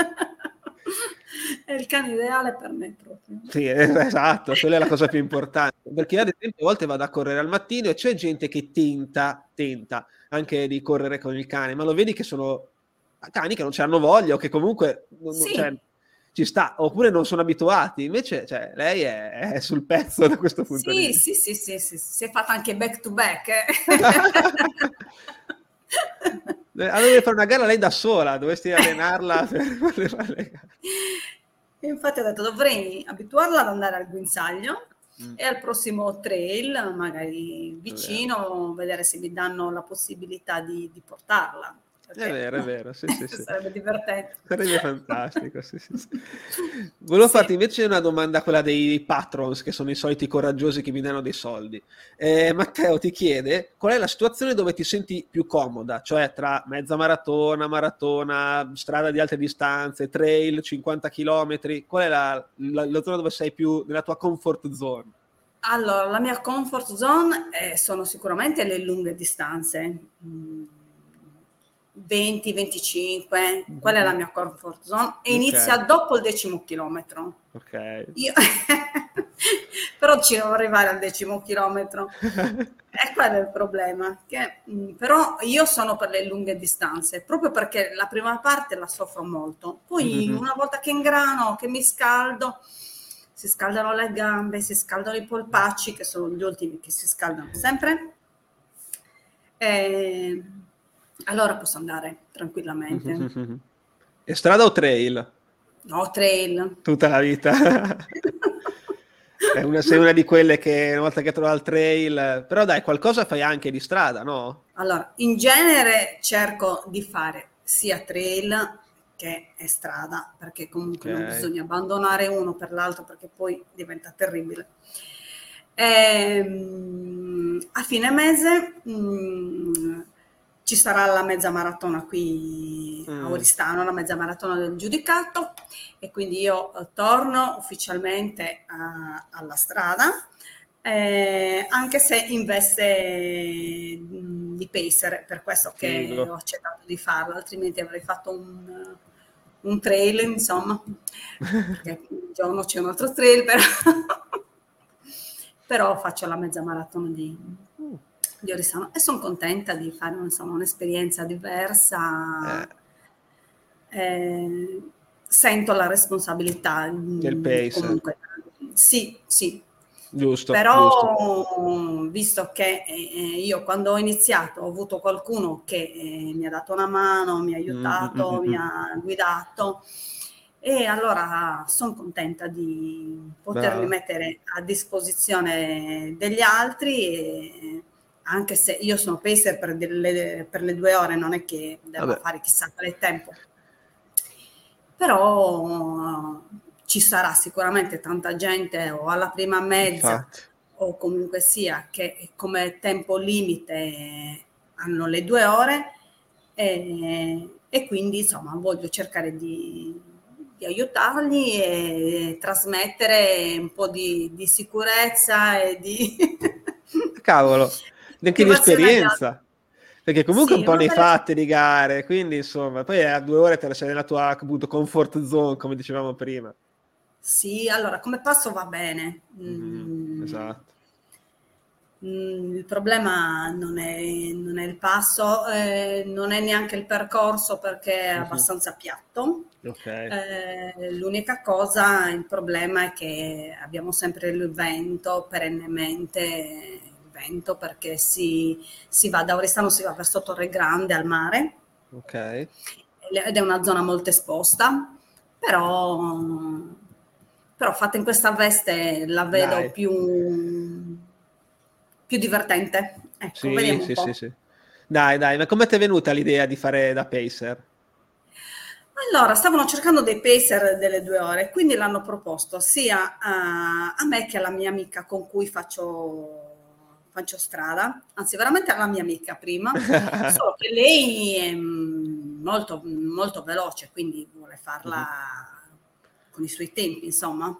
È il cane ideale per me proprio. Sì, eh, esatto, quella è la cosa più importante. Perché io, ad esempio, a volte vado a correre al mattino e c'è gente che tenta, tenta anche di correre con il cane, ma lo vedi che sono cani che non c'hanno voglia o che comunque non- non- cioè, Sì, ci sta, oppure non sono abituati. Invece, cioè, lei è, è sul pezzo da questo punto di sì, vista. sì, sì, sì, sì, si è fatta anche back to back. Eh. Allora dovrei fare una gara lei da sola, dovresti allenarla per poter fare le gare. Infatti ho detto dovrei abituarla ad andare al guinzaglio Mm, e al prossimo trail, magari è vero. vicino, vedere se mi danno la possibilità di, di portarla, È perché vero, è vero, sì, sì, sì. sarebbe divertente. Sarebbe fantastico, sì, sì, sì. Volevo Sì. farti invece una domanda, quella dei patrons, che sono i soliti coraggiosi che mi danno dei soldi. Eh, Matteo ti chiede qual è la situazione dove ti senti più comoda, cioè tra mezza maratona, maratona, strada di alte distanze, trail, cinquanta chilometri, qual è la, la, la zona dove sei più nella tua comfort zone? Allora, la mia comfort zone eh, sono sicuramente le lunghe distanze, mm, venti venticinque, quella è la Mhm. mia comfort zone e Ok, inizia dopo il decimo chilometro. ok. Io però ci devo arrivare al decimo chilometro. E quello è il problema. Che, mh, però io sono per le lunghe distanze, proprio perché la prima parte la soffro molto. Poi Mhm. una volta che ingrano, che mi scaldo, si scaldano le gambe, si scaldano i polpacci, che sono gli ultimi che si scaldano sempre. E allora posso andare tranquillamente. Mhm. E strada o trail? No, trail. Tutta la vita. È una, sei una di quelle che una volta che trova il trail, però dai, qualcosa fai anche di strada, no? Allora, in genere cerco di fare sia trail che strada, perché Ok. comunque non bisogna abbandonare uno per l'altro perché poi diventa terribile. Ehm, a fine mese mh, ci sarà la mezza maratona qui a Mm. Oristano, la mezza maratona del Giudicato e quindi io eh, torno ufficialmente a- alla strada, eh, anche se in veste mh, di pacer, per questo che Figo. ho accettato di farlo, altrimenti avrei fatto un, un trail, insomma, perché un giorno c'è un altro trail, però, però faccio la mezza maratona di, Mm. di Oristano e sono contenta di fare insomma, un'esperienza Eh, diversa. Eh, sento la responsabilità del mh, pacer. comunque sì, sì, Giusto, giusto. però visto che eh, io quando ho iniziato ho avuto qualcuno che eh, mi ha dato una mano, mi ha Mm, mm, mm, aiutato, mi mm. ha guidato e allora sono contenta di potermi Brava. mettere a disposizione degli altri e anche se io sono pacer per, delle, per le due ore, non è che debba Vabbè, fare chissà quale tempo, però ci sarà sicuramente tanta gente o alla prima mezza infatti. o comunque sia che come tempo limite hanno le due ore e, e quindi insomma voglio cercare di, di aiutarli e trasmettere un po' di, di sicurezza e di Cavolo, anche di motivazione agli altri. esperienza, perché comunque un Sì, po' una ne hai bella fatte di gare, quindi insomma, poi a due ore te la sei nella tua appunto comfort zone, come dicevamo prima. Sì, allora come passo va bene. Mhm, Mm, esatto. mm, il problema non è, non è il passo, eh, non è neanche il percorso perché è Mhm, abbastanza piatto. ok, Eh, l'unica cosa, il problema è che abbiamo sempre il vento, perennemente il vento perché si, si va da Oristano, si va verso Torre Grande al mare ok. ed è una zona molto esposta, però, però fatta in questa veste la vedo Dai, più, più divertente. Ecco, sì, vediamo un sì, sì, po'. sì. Dai, dai, ma come ti è venuta l'idea di fare da pacer? Allora, stavano cercando dei pacer delle due ore, quindi l'hanno proposto sia a, a me che alla mia amica con cui faccio, faccio strada, anzi veramente alla mia amica prima, solo che lei è mm, molto, molto veloce, quindi vuole Mhm. farla con i suoi tempi, insomma.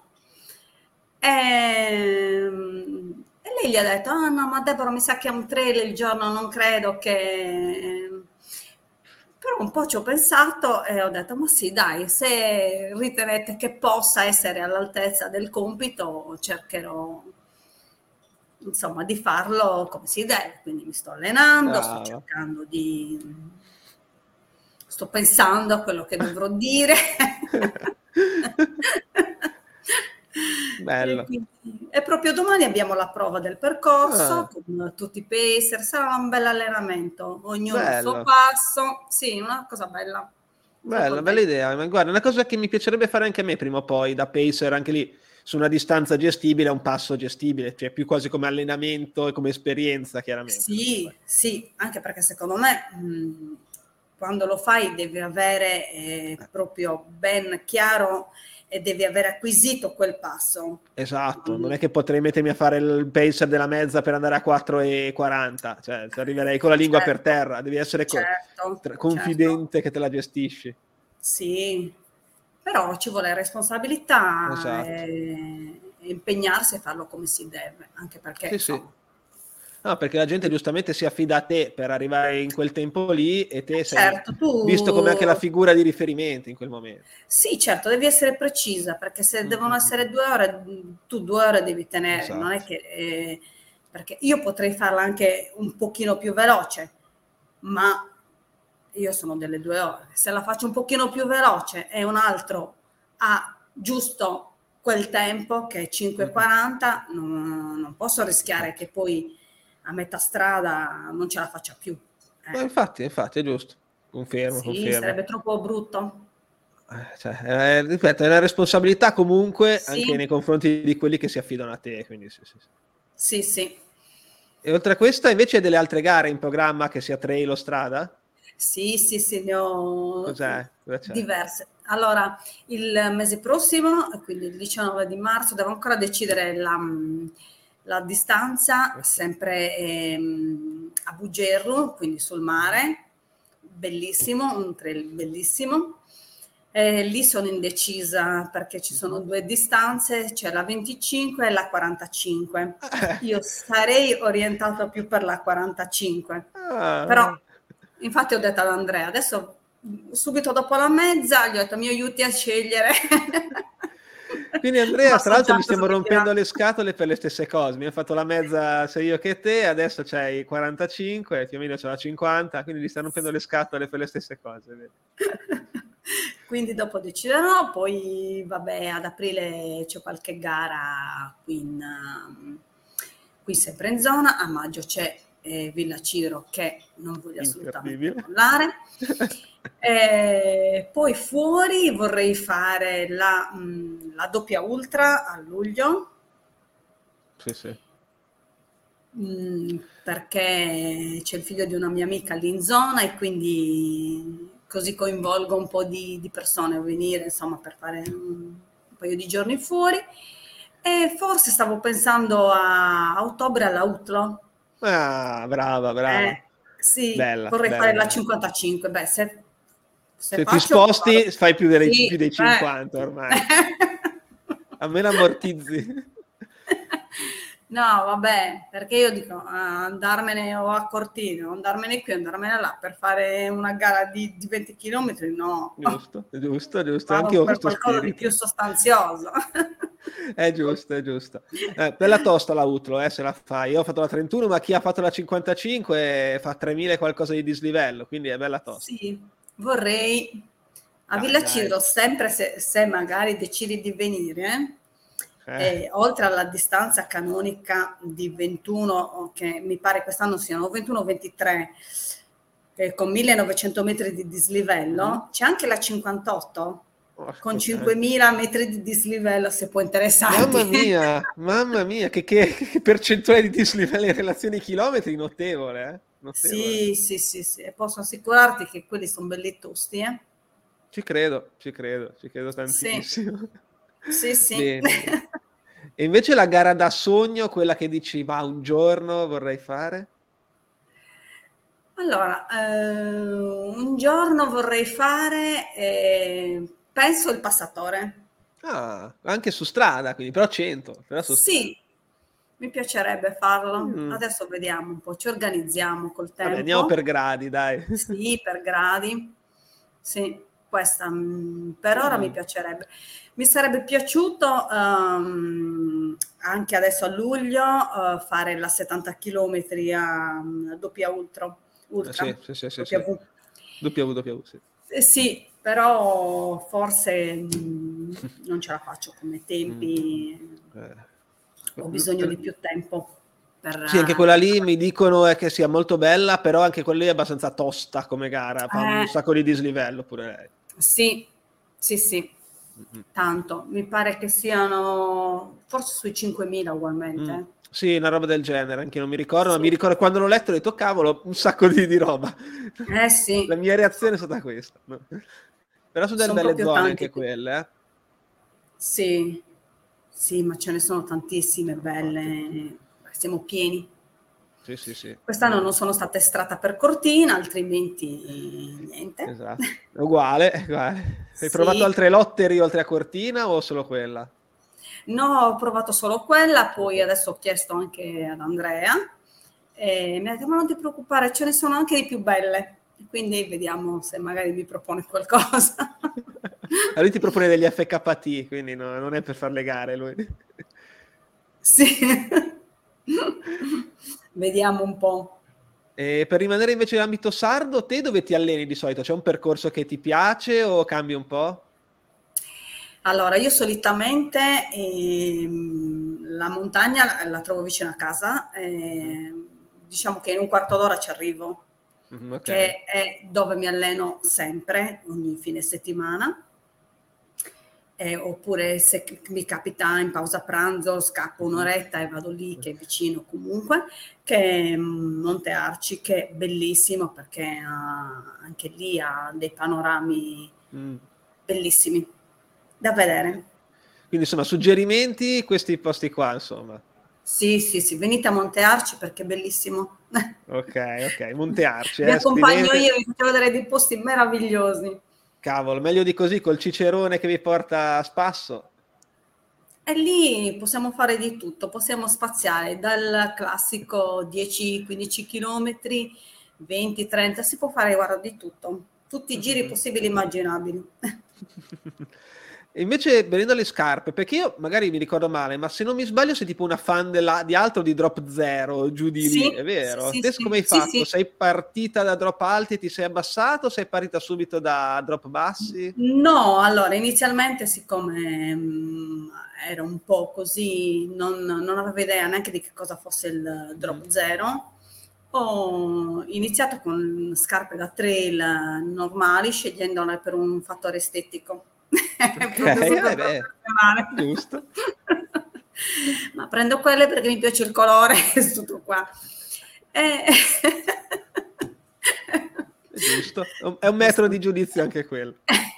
Ehm, E, lei gli ha detto, ah no, ma Deborah mi sa che è un trail il giorno, non credo che... Però un po' ci ho pensato e ho detto, ma sì, dai, se ritenete che possa essere all'altezza del compito, cercherò, insomma, di farlo come si deve. Quindi mi sto allenando, sto Brava. cercando di... sto pensando a quello che dovrò dire. E, Bello. quindi, e proprio domani abbiamo la prova del percorso Ah, con tutti i pacer, sarà un bel allenamento, ognuno il suo bello. passo, sì, una cosa bella, sono Bella, bella contenta. idea. Ma guarda, una cosa che mi piacerebbe fare anche a me prima o poi, da pacer, anche lì su una distanza gestibile, a un passo gestibile, cioè più quasi come allenamento e come esperienza, chiaramente. Perché poi... Sì, sì, anche perché secondo me mh, quando lo fai devi avere eh, proprio ben chiaro e devi aver acquisito quel passo. Esatto, Mm, non è che potrei mettermi a fare il pacer della mezza per andare a quattro e quaranta, cioè ci arriverei con la lingua per certo, terra, devi essere co- certo, tra- certo. confidente che te la gestisci. Sì, però ci vuole responsabilità Esatto. e, e impegnarsi e farlo come si deve, anche perché, Sì, sì. insomma, No, perché la gente giustamente si affida a te per arrivare in quel tempo lì e te sei certo, visto come anche la tu figura di riferimento in quel momento. sì, certo, devi essere precisa, perché se Mm, devono mm, mm, essere mm. due ore, tu due ore devi tenere, non è Esatto. che... eh, perché io potrei farla anche un pochino più veloce, ma io sono delle due ore. Se la faccio un pochino più veloce e un altro ha giusto quel tempo, che è Mm, mm. cinque e quaranta, non, non posso rischiare Infatti. che poi a metà strada non ce la faccia più. Ma Eh, infatti, infatti, è giusto. Confermo, sì, confermo. sarebbe troppo brutto. Eh, cioè, eh, ripeto, è una responsabilità comunque anche Sì, nei confronti di quelli che si affidano a te, quindi sì, sì, sì. sì, sì. E oltre a questa, invece, hai delle altre gare in programma che sia trail o strada? Sì, sì, sì, ne ho Cos'è? Cosa c'è? diverse. Allora, il mese prossimo, quindi il diciannove di marzo, devo ancora decidere la, la distanza, sempre ehm, a Bugerru, quindi sul mare, bellissimo, un trail bellissimo. Eh, lì sono indecisa perché ci sono Mhm. due distanze, c'è la venticinque e la quarantacinque. Eh, Io sarei orientata più per la quarantacinque, però ah. infatti ho detto ad Andrea, adesso subito dopo la mezza gli ho detto mi aiuti a scegliere, Quindi ma Andrea, tra so l'altro già mi cosa stiamo mi dirà. rompendo le scatole per le stesse cose. Mi ha fatto la mezza sia io che te, adesso c'hai quarantacinque, più o meno c'ho la cinquanta, quindi mi stanno rompendo le scatole per le stesse cose. Vedi? Quindi dopo deciderò, poi vabbè ad aprile c'è qualche gara qui, in, um, qui sempre in zona, a maggio c'è eh, Villa Ciro che non voglio assolutamente Imperdibile. mollare. Eh, poi fuori vorrei fare la, mh, la doppia ultra a luglio. Sì, sì. Mhmm, perché c'è il figlio di una mia amica lì in zona e quindi così coinvolgo un po' di di persone a venire, insomma, per fare un un paio di giorni fuori. E forse stavo pensando a a ottobre alla Utlo. Ah, brava, Eh, brava. sì, Bella, vorrei fare bella, la bella. cinquantacinque. Beh, se Se, se ti sposti vado... fai più, delle, sì, più dei cinquanta eh. ormai. A me l'ammortizzi. No, vabbè, perché io dico andarmene o a Cortina, o andarmene qui, andarmene là per fare una gara di, di venti chilometri, no. Giusto, giusto, giusto. Vado anche io per questo qualcosa spirito. di più sostanzioso. È giusto, è giusto. Eh, bella tosta la Utlo, eh, se la fai. Io ho fatto la trentuno, ma chi ha fatto la cinquantacinque fa tremila e qualcosa di dislivello, quindi è bella tosta. Sì, vorrei. A dai, Villa dai. Ciro, sempre se, se magari decidi di venire, eh. Eh, oltre alla distanza canonica di ventuno, che mi pare quest'anno siano ventuno o ventitré, eh, con millenovecento metri di dislivello, mm-hmm. c'è anche la cinquantotto. Oh, con cinquemila metri di dislivello, se può interessarti. Mamma mia, mamma mia, che, che, che percentuale di dislivello in relazione ai chilometri notevole, eh? Notevole. Sì, sì, sì, sì, e posso assicurarti che quelli sono belli tosti, eh? Ci credo, ci credo, ci credo tantissimo. Sì, sì, sì. Bene. E invece la gara da sogno, quella che dici, ma un giorno vorrei fare? Allora, eh, un giorno vorrei fare, eh, penso, il passatore. Ah, anche su strada, quindi, però cento. Però su sì, strada. Mi piacerebbe farlo. Mm. Adesso vediamo un po', ci organizziamo col tempo. Vabbè, andiamo per gradi, dai. Sì, per gradi. Sì, questa mh, per ora mm. mi piacerebbe. Mi sarebbe piaciuto um, anche adesso a luglio uh, fare la settanta chilometri a um, doppia ultra. ultra ah, sì, sì, sì, W. Sì. W, W, sì. Eh, sì, però forse mh, non ce la faccio come tempi. Mm. Eh. Ho bisogno di più tempo. Per, sì, anche quella lì mi dicono è che sia molto bella, però anche quella lì è abbastanza tosta come gara, fa eh, un sacco di dislivello pure lei. Sì, sì, sì, mm-hmm. tanto. Mi pare che siano forse sui cinquemila ugualmente. Mm. Sì, una roba del genere, anche non mi ricordo, sì. ma mi ricordo quando l'ho letto ho detto cavolo, un sacco di, di roba. Eh sì. La mia reazione è stata questa. Però sono delle sono belle zone anche quelle, eh. Sì. Sì, ma ce ne sono tantissime belle, infatti. Siamo pieni. Sì, sì, sì. Quest'anno non sono stata estrata per Cortina, altrimenti niente. Esatto, è uguale, è uguale. Hai sì. provato altre lotterie oltre a Cortina o solo quella? No, ho provato solo quella, poi adesso ho chiesto anche ad Andrea e mi ha detto ma non ti preoccupare, ce ne sono anche di più belle. Quindi vediamo se magari mi propone qualcosa. Lui ti propone degli F K T, quindi no, non è per far le gare lui. Sì. Vediamo un po'. E per rimanere invece nell'ambito sardo, te dove ti alleni di solito? C'è un percorso che ti piace o cambi un po'? Allora, io solitamente ehm, la montagna la trovo vicino a casa, eh, diciamo che in un quarto d'ora ci arrivo. Okay. Che è dove mi alleno sempre, ogni fine settimana, eh, oppure se mi capita in pausa pranzo scappo un'oretta e vado lì, che è vicino comunque, che è Monte Arci, che è bellissimo perché ha, anche lì ha dei panorami mm. bellissimi da vedere. Quindi insomma suggerimenti, questi posti qua insomma. Sì, sì, sì, venite a Monte Arci perché è bellissimo. Ok, ok, Monte Arci. Vi eh, accompagno scrivete... io, vi faccio vedere dei posti meravigliosi. Cavolo, meglio di così col cicerone che vi porta a spasso. E lì possiamo fare di tutto, possiamo spaziare dal classico dieci quindici chilometri, venti trenta, si può fare guarda di tutto, tutti i giri possibili e immaginabili. Invece venendo alle scarpe, perché io magari mi ricordo male, ma se non mi sbaglio sei tipo una fan della, di altro di drop zero, giù di sì, lì, è vero? Sì, Te sì, come hai sì, fatto? sì. Sei partita da drop alti e ti sei abbassato o sei partita subito da drop bassi? No, allora inizialmente siccome mh, ero un po' così, non, non avevo idea neanche di che cosa fosse il drop zero, ho iniziato con scarpe da trail normali, scegliendole per un fattore estetico. Okay, eh beh, giusto. Ma prendo quelle perché mi piace il colore, è tutto qua. E... giusto, è un metro di giudizio anche quello.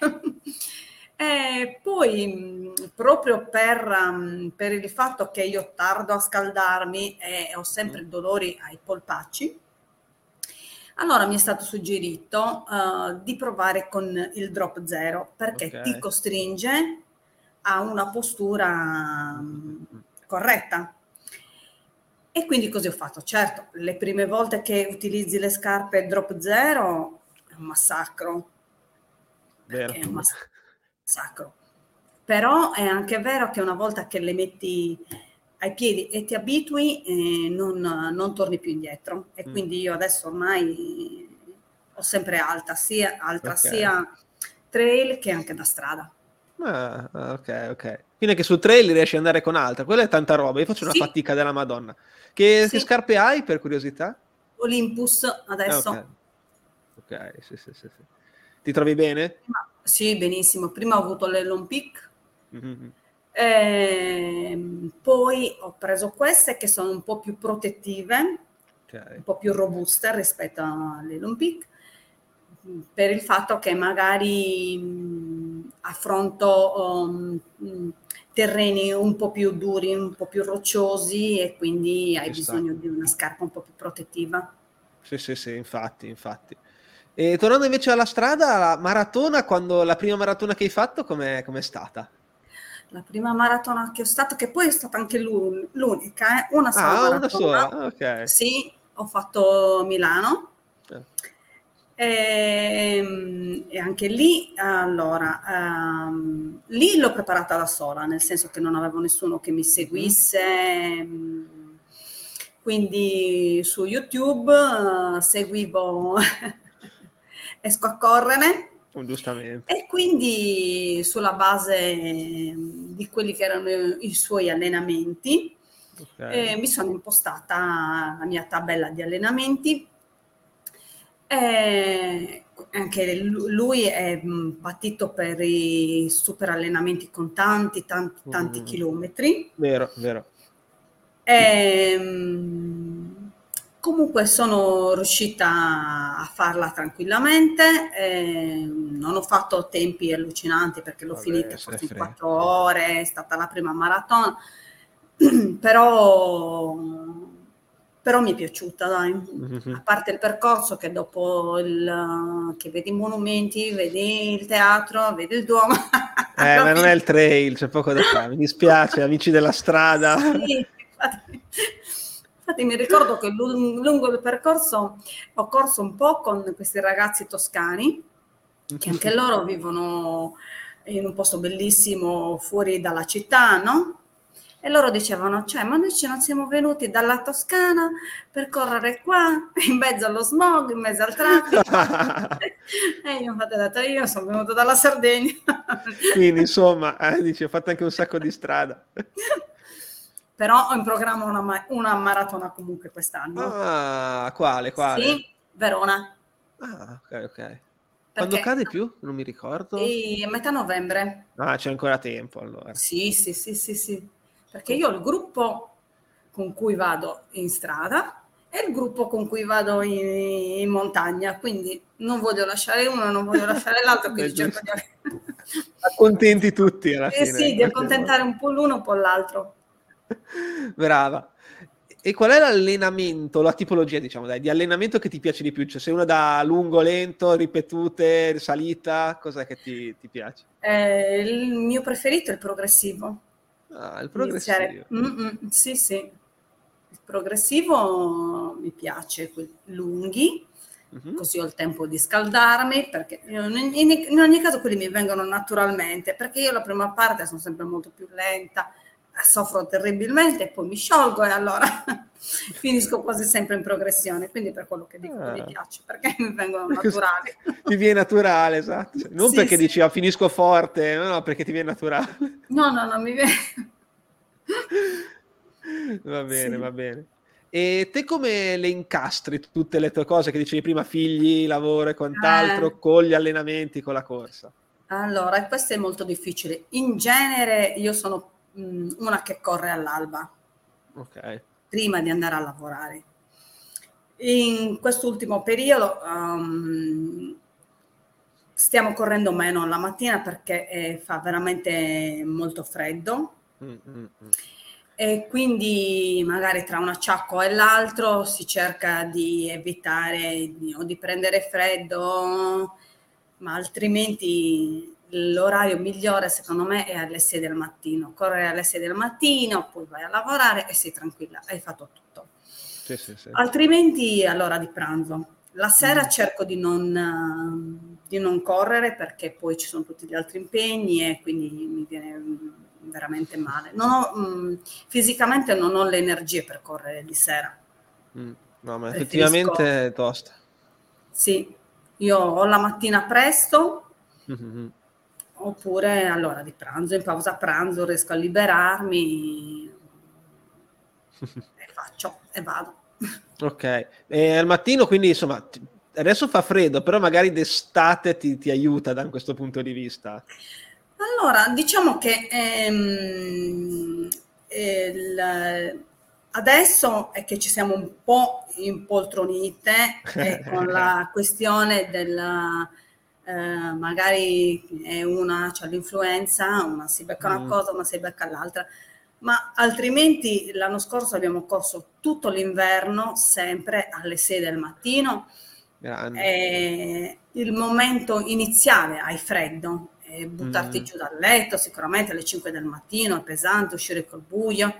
E poi proprio per, per il fatto che io tardo a scaldarmi e ho sempre dolori ai polpacci, Allora mi è stato suggerito uh, di provare con il drop zero perché Ok. ti costringe a una postura um, corretta. E quindi così ho fatto. Certo, le prime volte che utilizzi le scarpe drop zero è un massacro, perché Vero. è un massacro. Però è anche vero che una volta che le metti ai piedi e ti abitui, eh, non, non torni più indietro. E Mm. quindi io adesso ormai ho sempre alta, sia alta Ok. sia trail che anche da strada. Ah, ok, ok. Quindi anche su trail riesci ad andare con alta. Quella è tanta roba. Io faccio una Sì, fatica della Madonna. Che, che sì, scarpe hai, per curiosità? Olympus Ah, ok. adesso. Ok, sì, sì, sì, sì. Ti trovi bene? Prima- sì, benissimo. Prima ho avuto l'Elon Peak, Mhm. ehm, poi ho preso queste che sono un po' più protettive, un Ok. po' più robuste rispetto all'Elon Peak, per il fatto che magari mh, affronto um, mh, terreni un po' più duri, un po' più rocciosi e quindi hai Ci sta. bisogno di una scarpa un po' più protettiva. Sì, sì, sì, infatti, infatti. E tornando invece alla strada, la maratona, quando la prima maratona che hai fatto, com'è, com'è stata? La prima maratona che ho fatto, che poi è stata anche l'un- l'unica, eh, una sola Ah, una sola? maratona, Ah, ok. sì, ho fatto Milano. Eh. Ehm, E, anche lì, allora, ehm, lì l'ho preparata da sola, nel senso che non avevo nessuno che mi Mhm. seguisse, ehm, quindi su YouTube eh, seguivo Esco a correre Oh, giustamente. e quindi sulla base di quelli che erano i suoi allenamenti Ok. eh, mi sono impostata la mia tabella di allenamenti. Eh, anche lui è mh, partito per i super allenamenti con tanti, tanti, tanti Mm, chilometri. vero, vero. Ehm, Comunque sono riuscita a farla tranquillamente, ehm, non ho fatto tempi allucinanti perché l'ho Vabbè, finita se ne forse in frega. quattro ore, è stata la prima maratona, però, però mi è piaciuta, dai. A Mhm. parte il percorso che dopo il, che vedi i monumenti, vedi il teatro, vedi il Duomo, Eh, alla ma non è fine... il trail, c'è poco da fare. Mi dispiace, amici della strada. Sì, infatti, infatti mi ricordo che lung- lungo il percorso ho corso un po' con questi ragazzi toscani, che anche loro vivono in un posto bellissimo fuori dalla città, no? E loro dicevano, cioè, ma noi ce ne siamo venuti dalla Toscana per correre qua, in mezzo allo smog, in mezzo al traffico. E io infatti ho detto, io sono venuto dalla Sardegna. Quindi, insomma, eh, dici, ho fatto anche un sacco di strada. Però ho in programma una, ma- una maratona comunque quest'anno. Ah, quale, quale? Sì, Verona, Ah, ok, ok. Quando perché cade più? Non mi ricordo. è a metà novembre. Ah, c'è ancora tempo, allora. Sì, sì, sì, sì, sì, perché Com- io ho il gruppo con cui vado in strada e il gruppo con cui vado in, in montagna, quindi non voglio lasciare uno, non voglio lasciare l'altro, Beh, quindi cerco giusto. di... Accontenti tutti alla Eh fine, sì, in di qualche modo. accontentare un po' l'uno, un po' l'altro. Brava. E qual è l'allenamento, la tipologia, diciamo, dai, di allenamento che ti piace di più? Cioè, sei una da lungo, lento, ripetute, salita, cos'è che ti, ti piace? Eh, il mio preferito è il progressivo. Ah, il Iniziare, progressivo. mm, mm, sì, sì, il progressivo mi piace, quelli lunghi, Mhm. così ho il tempo di scaldarmi, perché in, in- in ogni caso quelli mi vengono naturalmente, perché io la prima parte sono sempre molto più lenta, soffro terribilmente e poi mi sciolgo e allora finisco quasi sempre in progressione, quindi per quello che dico che mi Ah. piace, perché mi vengono naturali. Ti viene naturale, esatto. Cioè, non Sì, perché sì. dici, ah, finisco forte, no, no, perché ti viene naturale. No, no, no, mi viene... Va bene, Sì. va bene. E te come le incastri tutte le tue cose che dicevi prima, figli, lavoro e Eh, quant'altro, con gli allenamenti, con la corsa? allora, questo è molto difficile. In genere io sono mh, una che corre all'alba, Ok. prima di andare a lavorare. In quest'ultimo periodo um, stiamo correndo meno la mattina perché eh, fa veramente molto freddo. Mm, mm, mm. e quindi magari tra un acciacco e l'altro si cerca di evitare di, o di prendere freddo, ma altrimenti l'orario migliore secondo me è alle sei del mattino, correre alle sei del mattino, poi vai a lavorare e sei tranquilla, hai fatto tutto. Sì, sì, sì. Altrimenti all'ora di pranzo. La sera Mm. cerco di non, di non correre perché poi ci sono tutti gli altri impegni e quindi mi viene veramente male. Non ho, mh, fisicamente non ho le energie per correre di sera. Mm. No, ma Preferisco, effettivamente è tosta. sì, io o la mattina presto Mm-hmm. oppure all'ora di pranzo, in pausa pranzo riesco a liberarmi e faccio e vado. Ok, e al mattino quindi insomma ti- adesso fa freddo, però magari d'estate ti, ti aiuta da questo punto di vista. Allora, diciamo che ehm, il- adesso è che ci siamo un po' impoltronite e con la questione della eh, magari è una c'ha l'influenza, una si becca una Mm, cosa, una si becca l'altra, ma altrimenti l'anno scorso abbiamo corso tutto l'inverno sempre alle sei del mattino. grande. E il momento iniziale hai freddo, e buttarti Mm, giù dal letto sicuramente alle cinque del mattino è pesante, uscire col buio,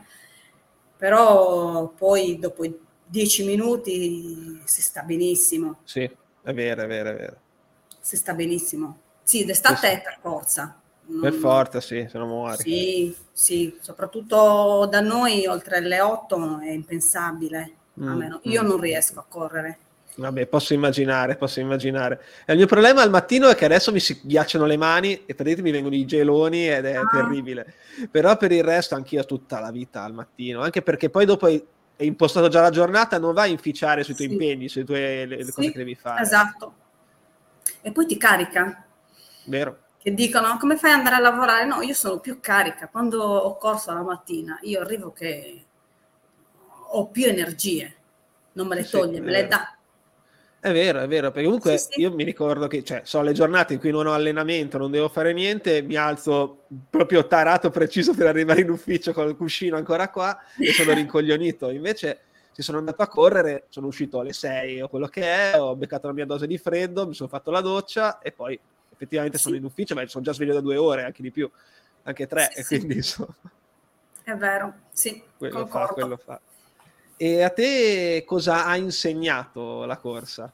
però poi dopo dieci minuti si sta benissimo, sì, è vero, è vero, è vero. si sta benissimo. Sì, Sì, d'estate sì. è per forza. Per Non- forza, sì, se no muori. sì, sì, soprattutto da noi oltre le otto è impensabile, Mm, almeno io mm. non riesco a correre. Vabbè, posso immaginare, posso immaginare. E il mio problema al mattino è che adesso mi si ghiacciano le mani e praticamente mi vengono i geloni ed è Ah, terribile. Però per il resto anch'io tutta la vita al mattino, anche perché poi dopo hai, hai impostato già la giornata, non vai a inficiare sui tuoi sì, impegni, sulle tue le, le cose che sì, devi fare. esatto. E poi ti carica, Vero? che dicono come fai ad andare a lavorare? No, io sono più carica. Quando ho corso la mattina, io arrivo che ho più energie, non me Sì, le sì, è toglie, me le vero. dà. È vero, è vero, perché Sì, comunque io sì. mi ricordo che, cioè, so le giornate in cui non ho allenamento, non devo fare niente, mi alzo proprio tarato, preciso per arrivare in ufficio con il cuscino ancora qua e sono rincoglionito. Invece, se sono andato a correre, sono uscito alle sei o quello che è, ho beccato la mia dose di freddo, mi sono fatto la doccia e poi effettivamente sono Sì, in ufficio, ma sono già sveglio da due ore, anche di più, anche tre, sì, e sì, quindi insomma, è vero, sì, quello fa, quello concordo. fa. E a te cosa ha insegnato la corsa?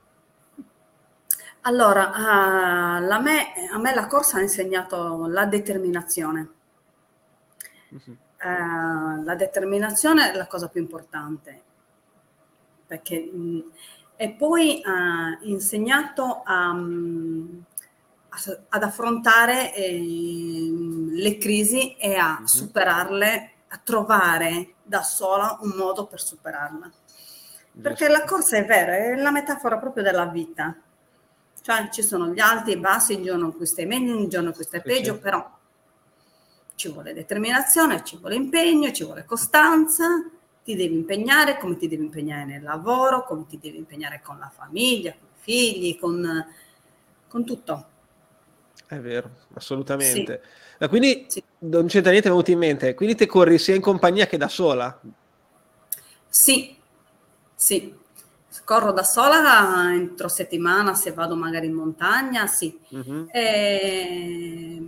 Allora, ah, la me- a me la corsa ha insegnato la determinazione. Mhm. Eh, la determinazione è la cosa più importante, perché, mh, e poi ha insegnato a, mh, a- ad affrontare ehm, le crisi e a Mhm. superarle, a trovare da sola un modo per superarla. Perché Giusto. la corsa è vera, è la metafora proprio della vita. Cioè ci sono gli alti e i bassi, un giorno in cui stai meglio, un giorno in cui stai Sì, sì. peggio, però ci vuole determinazione, ci vuole impegno, ci vuole costanza, ti devi impegnare come ti devi impegnare nel lavoro, come ti devi impegnare con la famiglia, con i figli, con, con tutto. È vero, Sì, assolutamente. Ma quindi sì, non c'entra niente, mi è venuto in mente. Quindi te corri sia in compagnia che da sola? sì, sì. Corro da sola entro settimana se vado magari in montagna, sì. Mhm. E,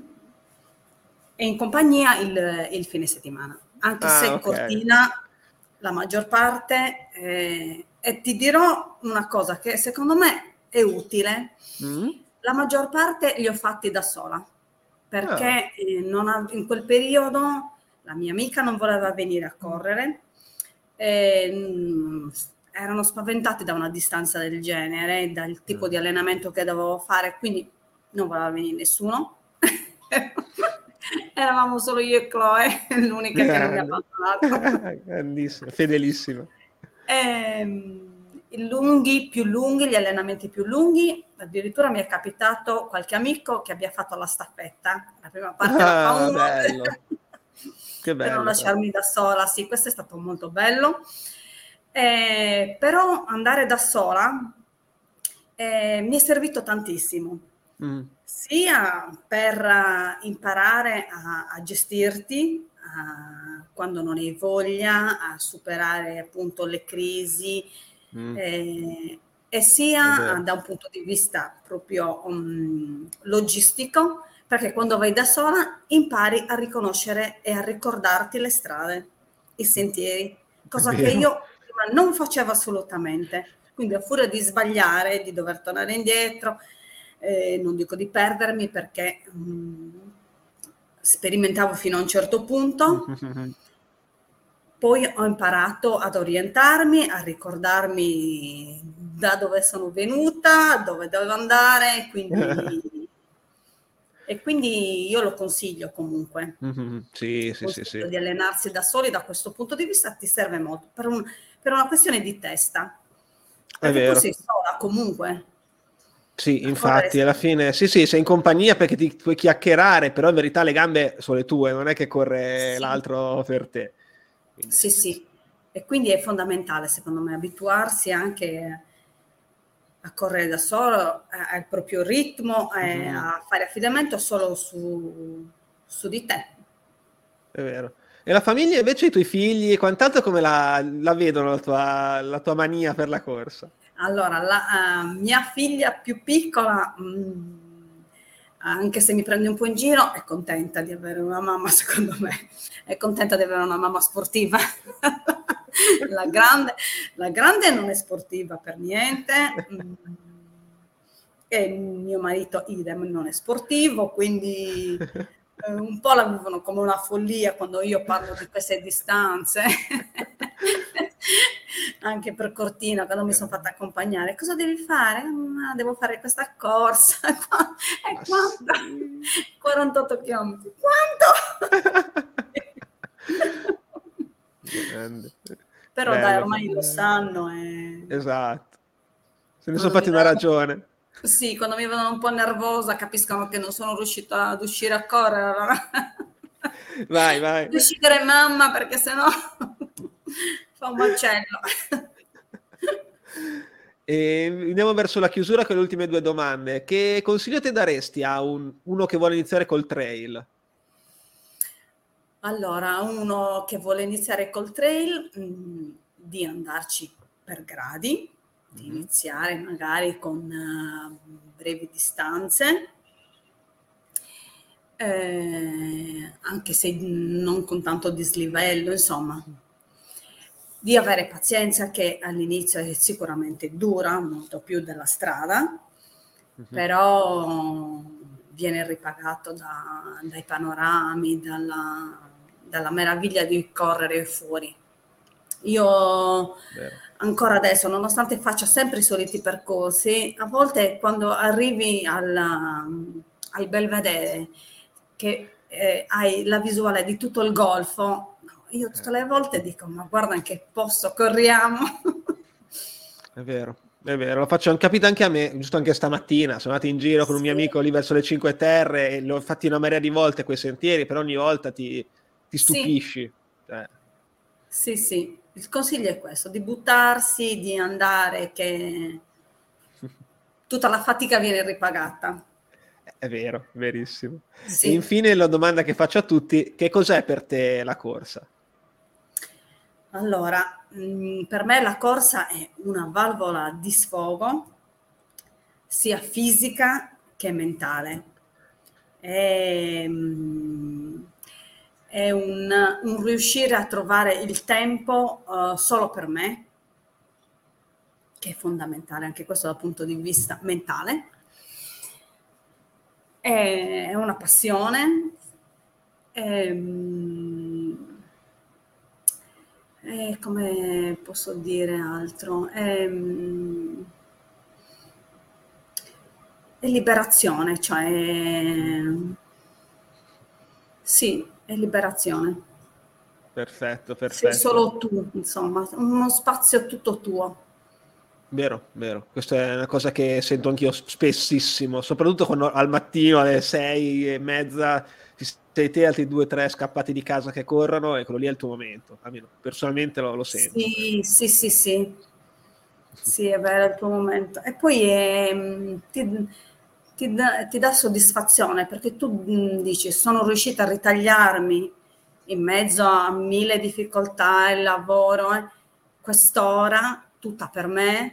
e in compagnia il, il fine settimana, anche Ah, se ok. Cortina la maggior parte, eh, e ti dirò una cosa che secondo me è utile, Mm? la maggior parte li ho fatti da sola, Ah, perché eh, non ha- in quel periodo la mia amica non voleva venire a correre, e, mh, erano spaventati da una distanza del genere, dal tipo di mm. allenamento che dovevo fare, quindi non voleva venire nessuno. Eravamo solo io e Chloe, l'unica che non mi ha Grande. abbandonato. Grandissimo, fedelissimo. Ehm, i lunghi, più lunghi, gli allenamenti più lunghi, addirittura mi è capitato qualche amico che abbia fatto la staffetta, la prima parte la fa Ah, uno bello. Che per non bello però. lasciarmi da sola, sì, questo è stato molto bello. Eh, però andare da sola eh, mi è servito tantissimo, Mm. sia per uh, imparare a, a gestirti, a quando non hai voglia, a superare appunto le crisi, Mm. eh, e È sia vero. da un punto di vista proprio um, logistico, perché quando vai da sola impari a riconoscere e a ricordarti le strade, i sentieri, È cosa che vero. io prima non facevo assolutamente. Quindi a furia di sbagliare, di dover tornare indietro, eh, non dico di perdermi perché mh, sperimentavo fino a un certo punto, poi ho imparato ad orientarmi, a ricordarmi da dove sono venuta, dove devo andare, quindi, e quindi io lo consiglio comunque. Mm-hmm. Sì, sì, sì, Consiglio sì. di allenarsi da soli, da questo punto di vista ti serve molto, per, un, per una questione di testa, È perché tu vero. sei sola comunque. Sì, A correre infatti, alla fine, sì, sì, sei in compagnia perché ti puoi chiacchierare, però in verità le gambe sono le tue, non è che corre sì, l'altro per te. Quindi sì, sì, sì, sì. sì. E quindi è fondamentale, secondo me, abituarsi anche a correre da solo, a- al proprio ritmo, e Mhm. a fare affidamento solo su, su di te. È vero. E la famiglia invece, i tuoi figli e quant'altro, come la, la vedono la tua, la tua mania per la corsa? Allora, la uh, mia figlia più piccola, mh, anche se mi prende un po' in giro, è contenta di avere una mamma, secondo me, è contenta di avere una mamma sportiva. la, grande, la grande non è sportiva per niente, mh, e mio marito idem non è sportivo, quindi eh, un po' la vivono come una follia quando io parlo di queste distanze. Anche per Cortina, quando mi sono fatta accompagnare, cosa devi fare? Ah, devo fare questa corsa. Ma E quanto? sì. quarantotto chilometri. Quanto? Grande. Però dai, Bello, ormai lo bello. sanno e Esatto. Se ne sono quando mi fatti una vedono, ragione. sì, quando mi vedono un po' nervosa capiscono che non sono riuscita ad uscire a correre. Allora Vai, vai. decidere mamma perché sennò fa un macello. E andiamo verso la chiusura con le ultime due domande. Che consiglio ti daresti a un- uno che vuole iniziare col trail? Allora, uno che vuole iniziare col trail, mh, di andarci per gradi, di Mhm. iniziare magari con uh, brevi distanze, eh, anche se non con tanto dislivello, insomma, di avere pazienza che all'inizio è sicuramente dura, molto più della strada, Mhm. però viene ripagato da, dai panorami, dalla, dalla meraviglia di correre fuori. Io Vero. ancora adesso, nonostante faccia sempre i soliti percorsi, a volte quando arrivi alla, al Belvedere, che eh, hai la visuale di tutto il golfo, io tutte Eh, le volte dico, ma guarda in che posto corriamo. è vero, è vero. Lo faccio, capita anche a me, giusto anche stamattina. Sono andato in giro con un mio Sì, amico lì verso le Cinque Terre e l'ho fatti una marea di volte quei sentieri, però ogni volta ti, ti sì, stupisci. Eh, sì, sì. Il consiglio è questo, di buttarsi, di andare, che tutta la fatica viene ripagata. È vero, verissimo. E Sì. infine la domanda che faccio a tutti, che cos'è per te la corsa? Allora, mh, per me la corsa è una valvola di sfogo sia fisica che mentale. È, mh, è un, un riuscire a trovare il tempo uh, solo per me, che è fondamentale anche questo dal punto di vista mentale. È una passione. È, mh, è come posso dire altro? È, mh, è liberazione, cioè Mm. sì, è liberazione. Perfetto, Sei perfetto. solo tu, insomma, uno spazio tutto tuo. Vero, vero. Questa è una cosa che sento anch'io spessissimo, soprattutto quando al mattino alle sei e mezza ci sei te, altri due o tre scappati di casa che corrono e quello lì è il tuo momento. Almeno personalmente lo, lo sento. Sì, sì, sì, sì. Sì, è vero, è il tuo momento. E poi è, ti, ti dà, ti dà soddisfazione perché tu mh, dici sono riuscita a ritagliarmi in mezzo a mille difficoltà, il lavoro, eh, quest'ora tutta per me,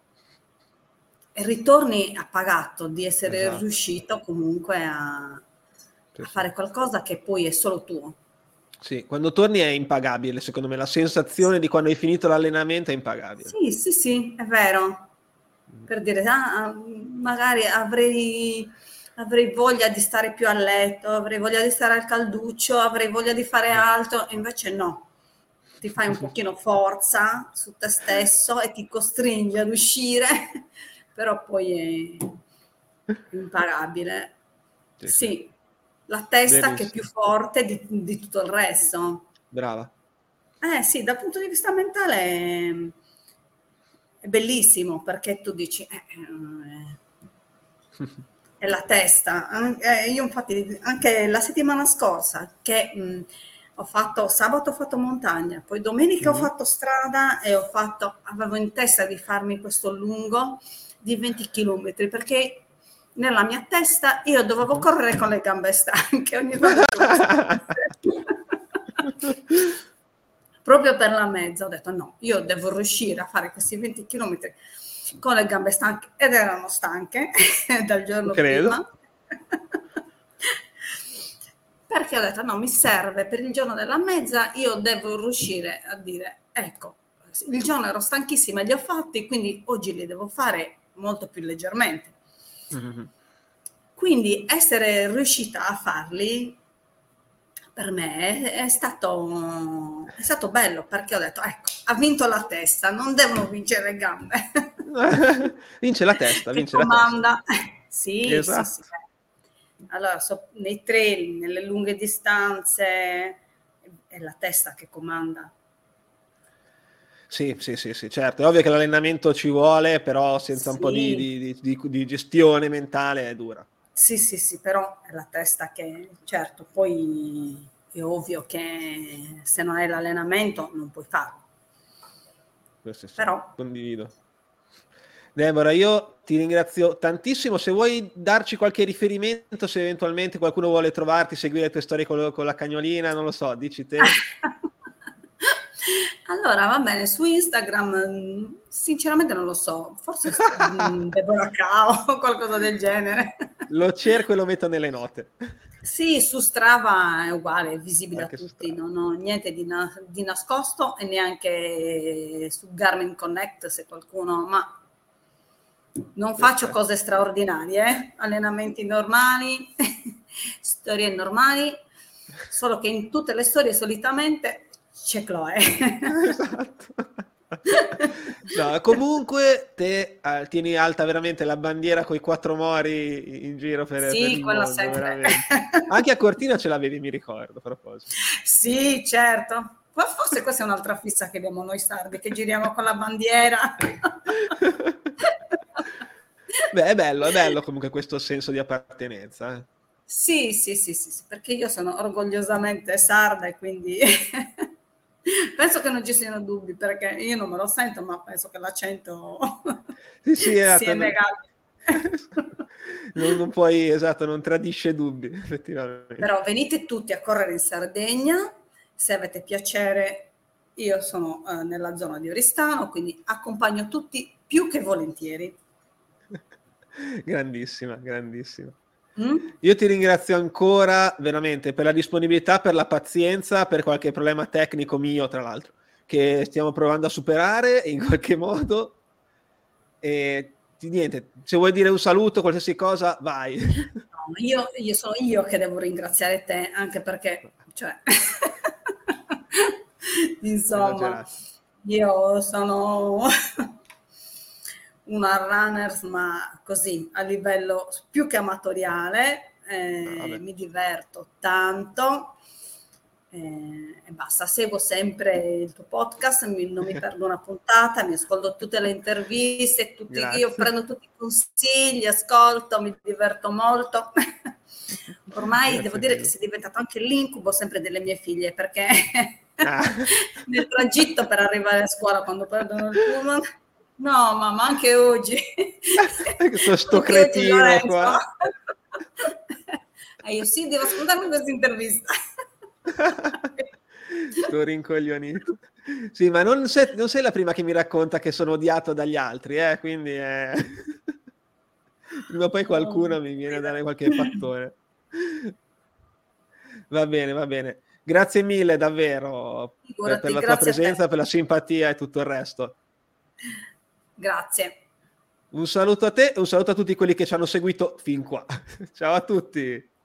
e ritorni appagato di essere Esatto. riuscito comunque a, Sì, a sì. fare qualcosa che poi è solo tuo. Sì, quando torni è impagabile, secondo me, la sensazione di quando hai finito l'allenamento è impagabile. Sì, sì, sì, è vero. Per dire, ah, magari avrei, avrei voglia di stare più a letto, avrei voglia di stare al calduccio, avrei voglia di fare altro, invece no. Ti fai un pochino forza su te stesso e ti costringe ad uscire, però poi è imparabile. Sì, sì. Sì, la testa che è più Verissimo. forte di, di tutto il resto. Brava. Eh sì, dal punto di vista mentale è, è bellissimo, perché tu dici, eh, eh, è la testa. Eh, io infatti anche la settimana scorsa che mh, ho fatto, sabato ho fatto montagna, poi domenica Mhm. ho fatto strada e ho fatto, avevo in testa di farmi questo lungo di venti chilometri, perché nella mia testa io dovevo Mhm. correre con le gambe stanche, ogni tanto dicevo, proprio per la mezza ho detto no, io devo riuscire a fare questi venti chilometri con le gambe stanche, ed erano stanche dal giorno Credo. prima, perché ho detto no, mi serve per il giorno della mezza, io devo riuscire a dire ecco, il giorno ero stanchissima e li ho fatti, quindi oggi li devo fare molto più leggermente. Mm-hmm. Quindi essere riuscita a farli per me è stato, è stato bello, perché ho detto ecco, ha vinto la testa, non devono vincere le gambe. Vince la testa, che vince comanda. la testa. Sì, esatto. Sì, sì. Allora, so, nei trail, nelle lunghe distanze, è la testa che comanda. Sì, sì, sì, sì, certo. È ovvio che l'allenamento ci vuole, però senza sì. un po' di, di, di, di gestione mentale è dura. Sì, sì, sì, però è la testa che, certo, poi è ovvio che se non hai l'allenamento non puoi farlo. Questo sì, però condivido. Deborah, io ti ringrazio tantissimo. Se vuoi darci qualche riferimento, se eventualmente qualcuno vuole trovarti, seguire le tue storie con, con la cagnolina, non lo so, dici te. Allora, va bene, su Instagram sinceramente non lo so, forse Deborah Cao o qualcosa del genere. Lo cerco e lo metto nelle note. Sì, su Strava è uguale, è visibile Anche a tutti, non ho niente di, na- di nascosto, e neanche su Garmin Connect, se qualcuno, ma non faccio Perfetto. cose straordinarie, eh? Allenamenti normali, storie normali, solo che in tutte le storie solitamente c'è Chloe. Esatto. No, comunque te eh, tieni alta veramente la bandiera con i quattro mori in giro per, sì, per il quella mondo, sempre. veramente. Anche a Cortina ce l'avevi, mi ricordo, a proposito. Sì, certo. Forse questa è un'altra fissa che abbiamo noi sardi, che giriamo con la bandiera. Beh, è bello, è bello comunque questo senso di appartenenza. Eh. Sì, sì, sì, sì, sì, perché io sono orgogliosamente sarda e quindi penso che non ci siano dubbi, perché io non me lo sento, ma penso che l'accento sì, sì, esatto, sia innegabile. Non, non puoi, esatto, non tradisce dubbi, effettivamente. Però venite tutti a correre in Sardegna, se avete piacere. Io sono eh, nella zona di Oristano, quindi accompagno tutti più che volentieri. Grandissima, grandissima. Mm? Io ti ringrazio ancora veramente per la disponibilità, per la pazienza, per qualche problema tecnico mio, tra l'altro, che stiamo provando a superare in qualche modo. E niente, se vuoi dire un saluto, qualsiasi cosa, vai. No, io, io sono io che devo ringraziare te, anche perché, cioè, insomma, io sono una runner, ma così a livello più che amatoriale, eh, mi diverto tanto. Eh, e basta, seguo sempre il tuo podcast, mi, non mi perdo una puntata, mi ascolto tutte le interviste, tutti, io prendo tutti i consigli, ascolto, mi diverto molto. Ormai Grazie, devo dire mille. che sei diventato anche l'incubo sempre delle mie figlie, perché ah. nel tragitto per arrivare a scuola, quando perdono il pullman, no mamma, anche oggi sto, sto cretino qua. E io sì, devo ascoltarmi questa intervista. Sto rincoglionito. Sì, ma non sei, non sei la prima che mi racconta che sono odiato dagli altri, eh? Quindi eh... prima o poi qualcuno No, mi viene a dare qualche fattore. Va bene, va bene. Grazie mille davvero per, per figurati, la tua grazie a te. presenza, per la simpatia e tutto il resto. Grazie. Un saluto a te e un saluto a tutti quelli che ci hanno seguito fin qua. Ciao a tutti.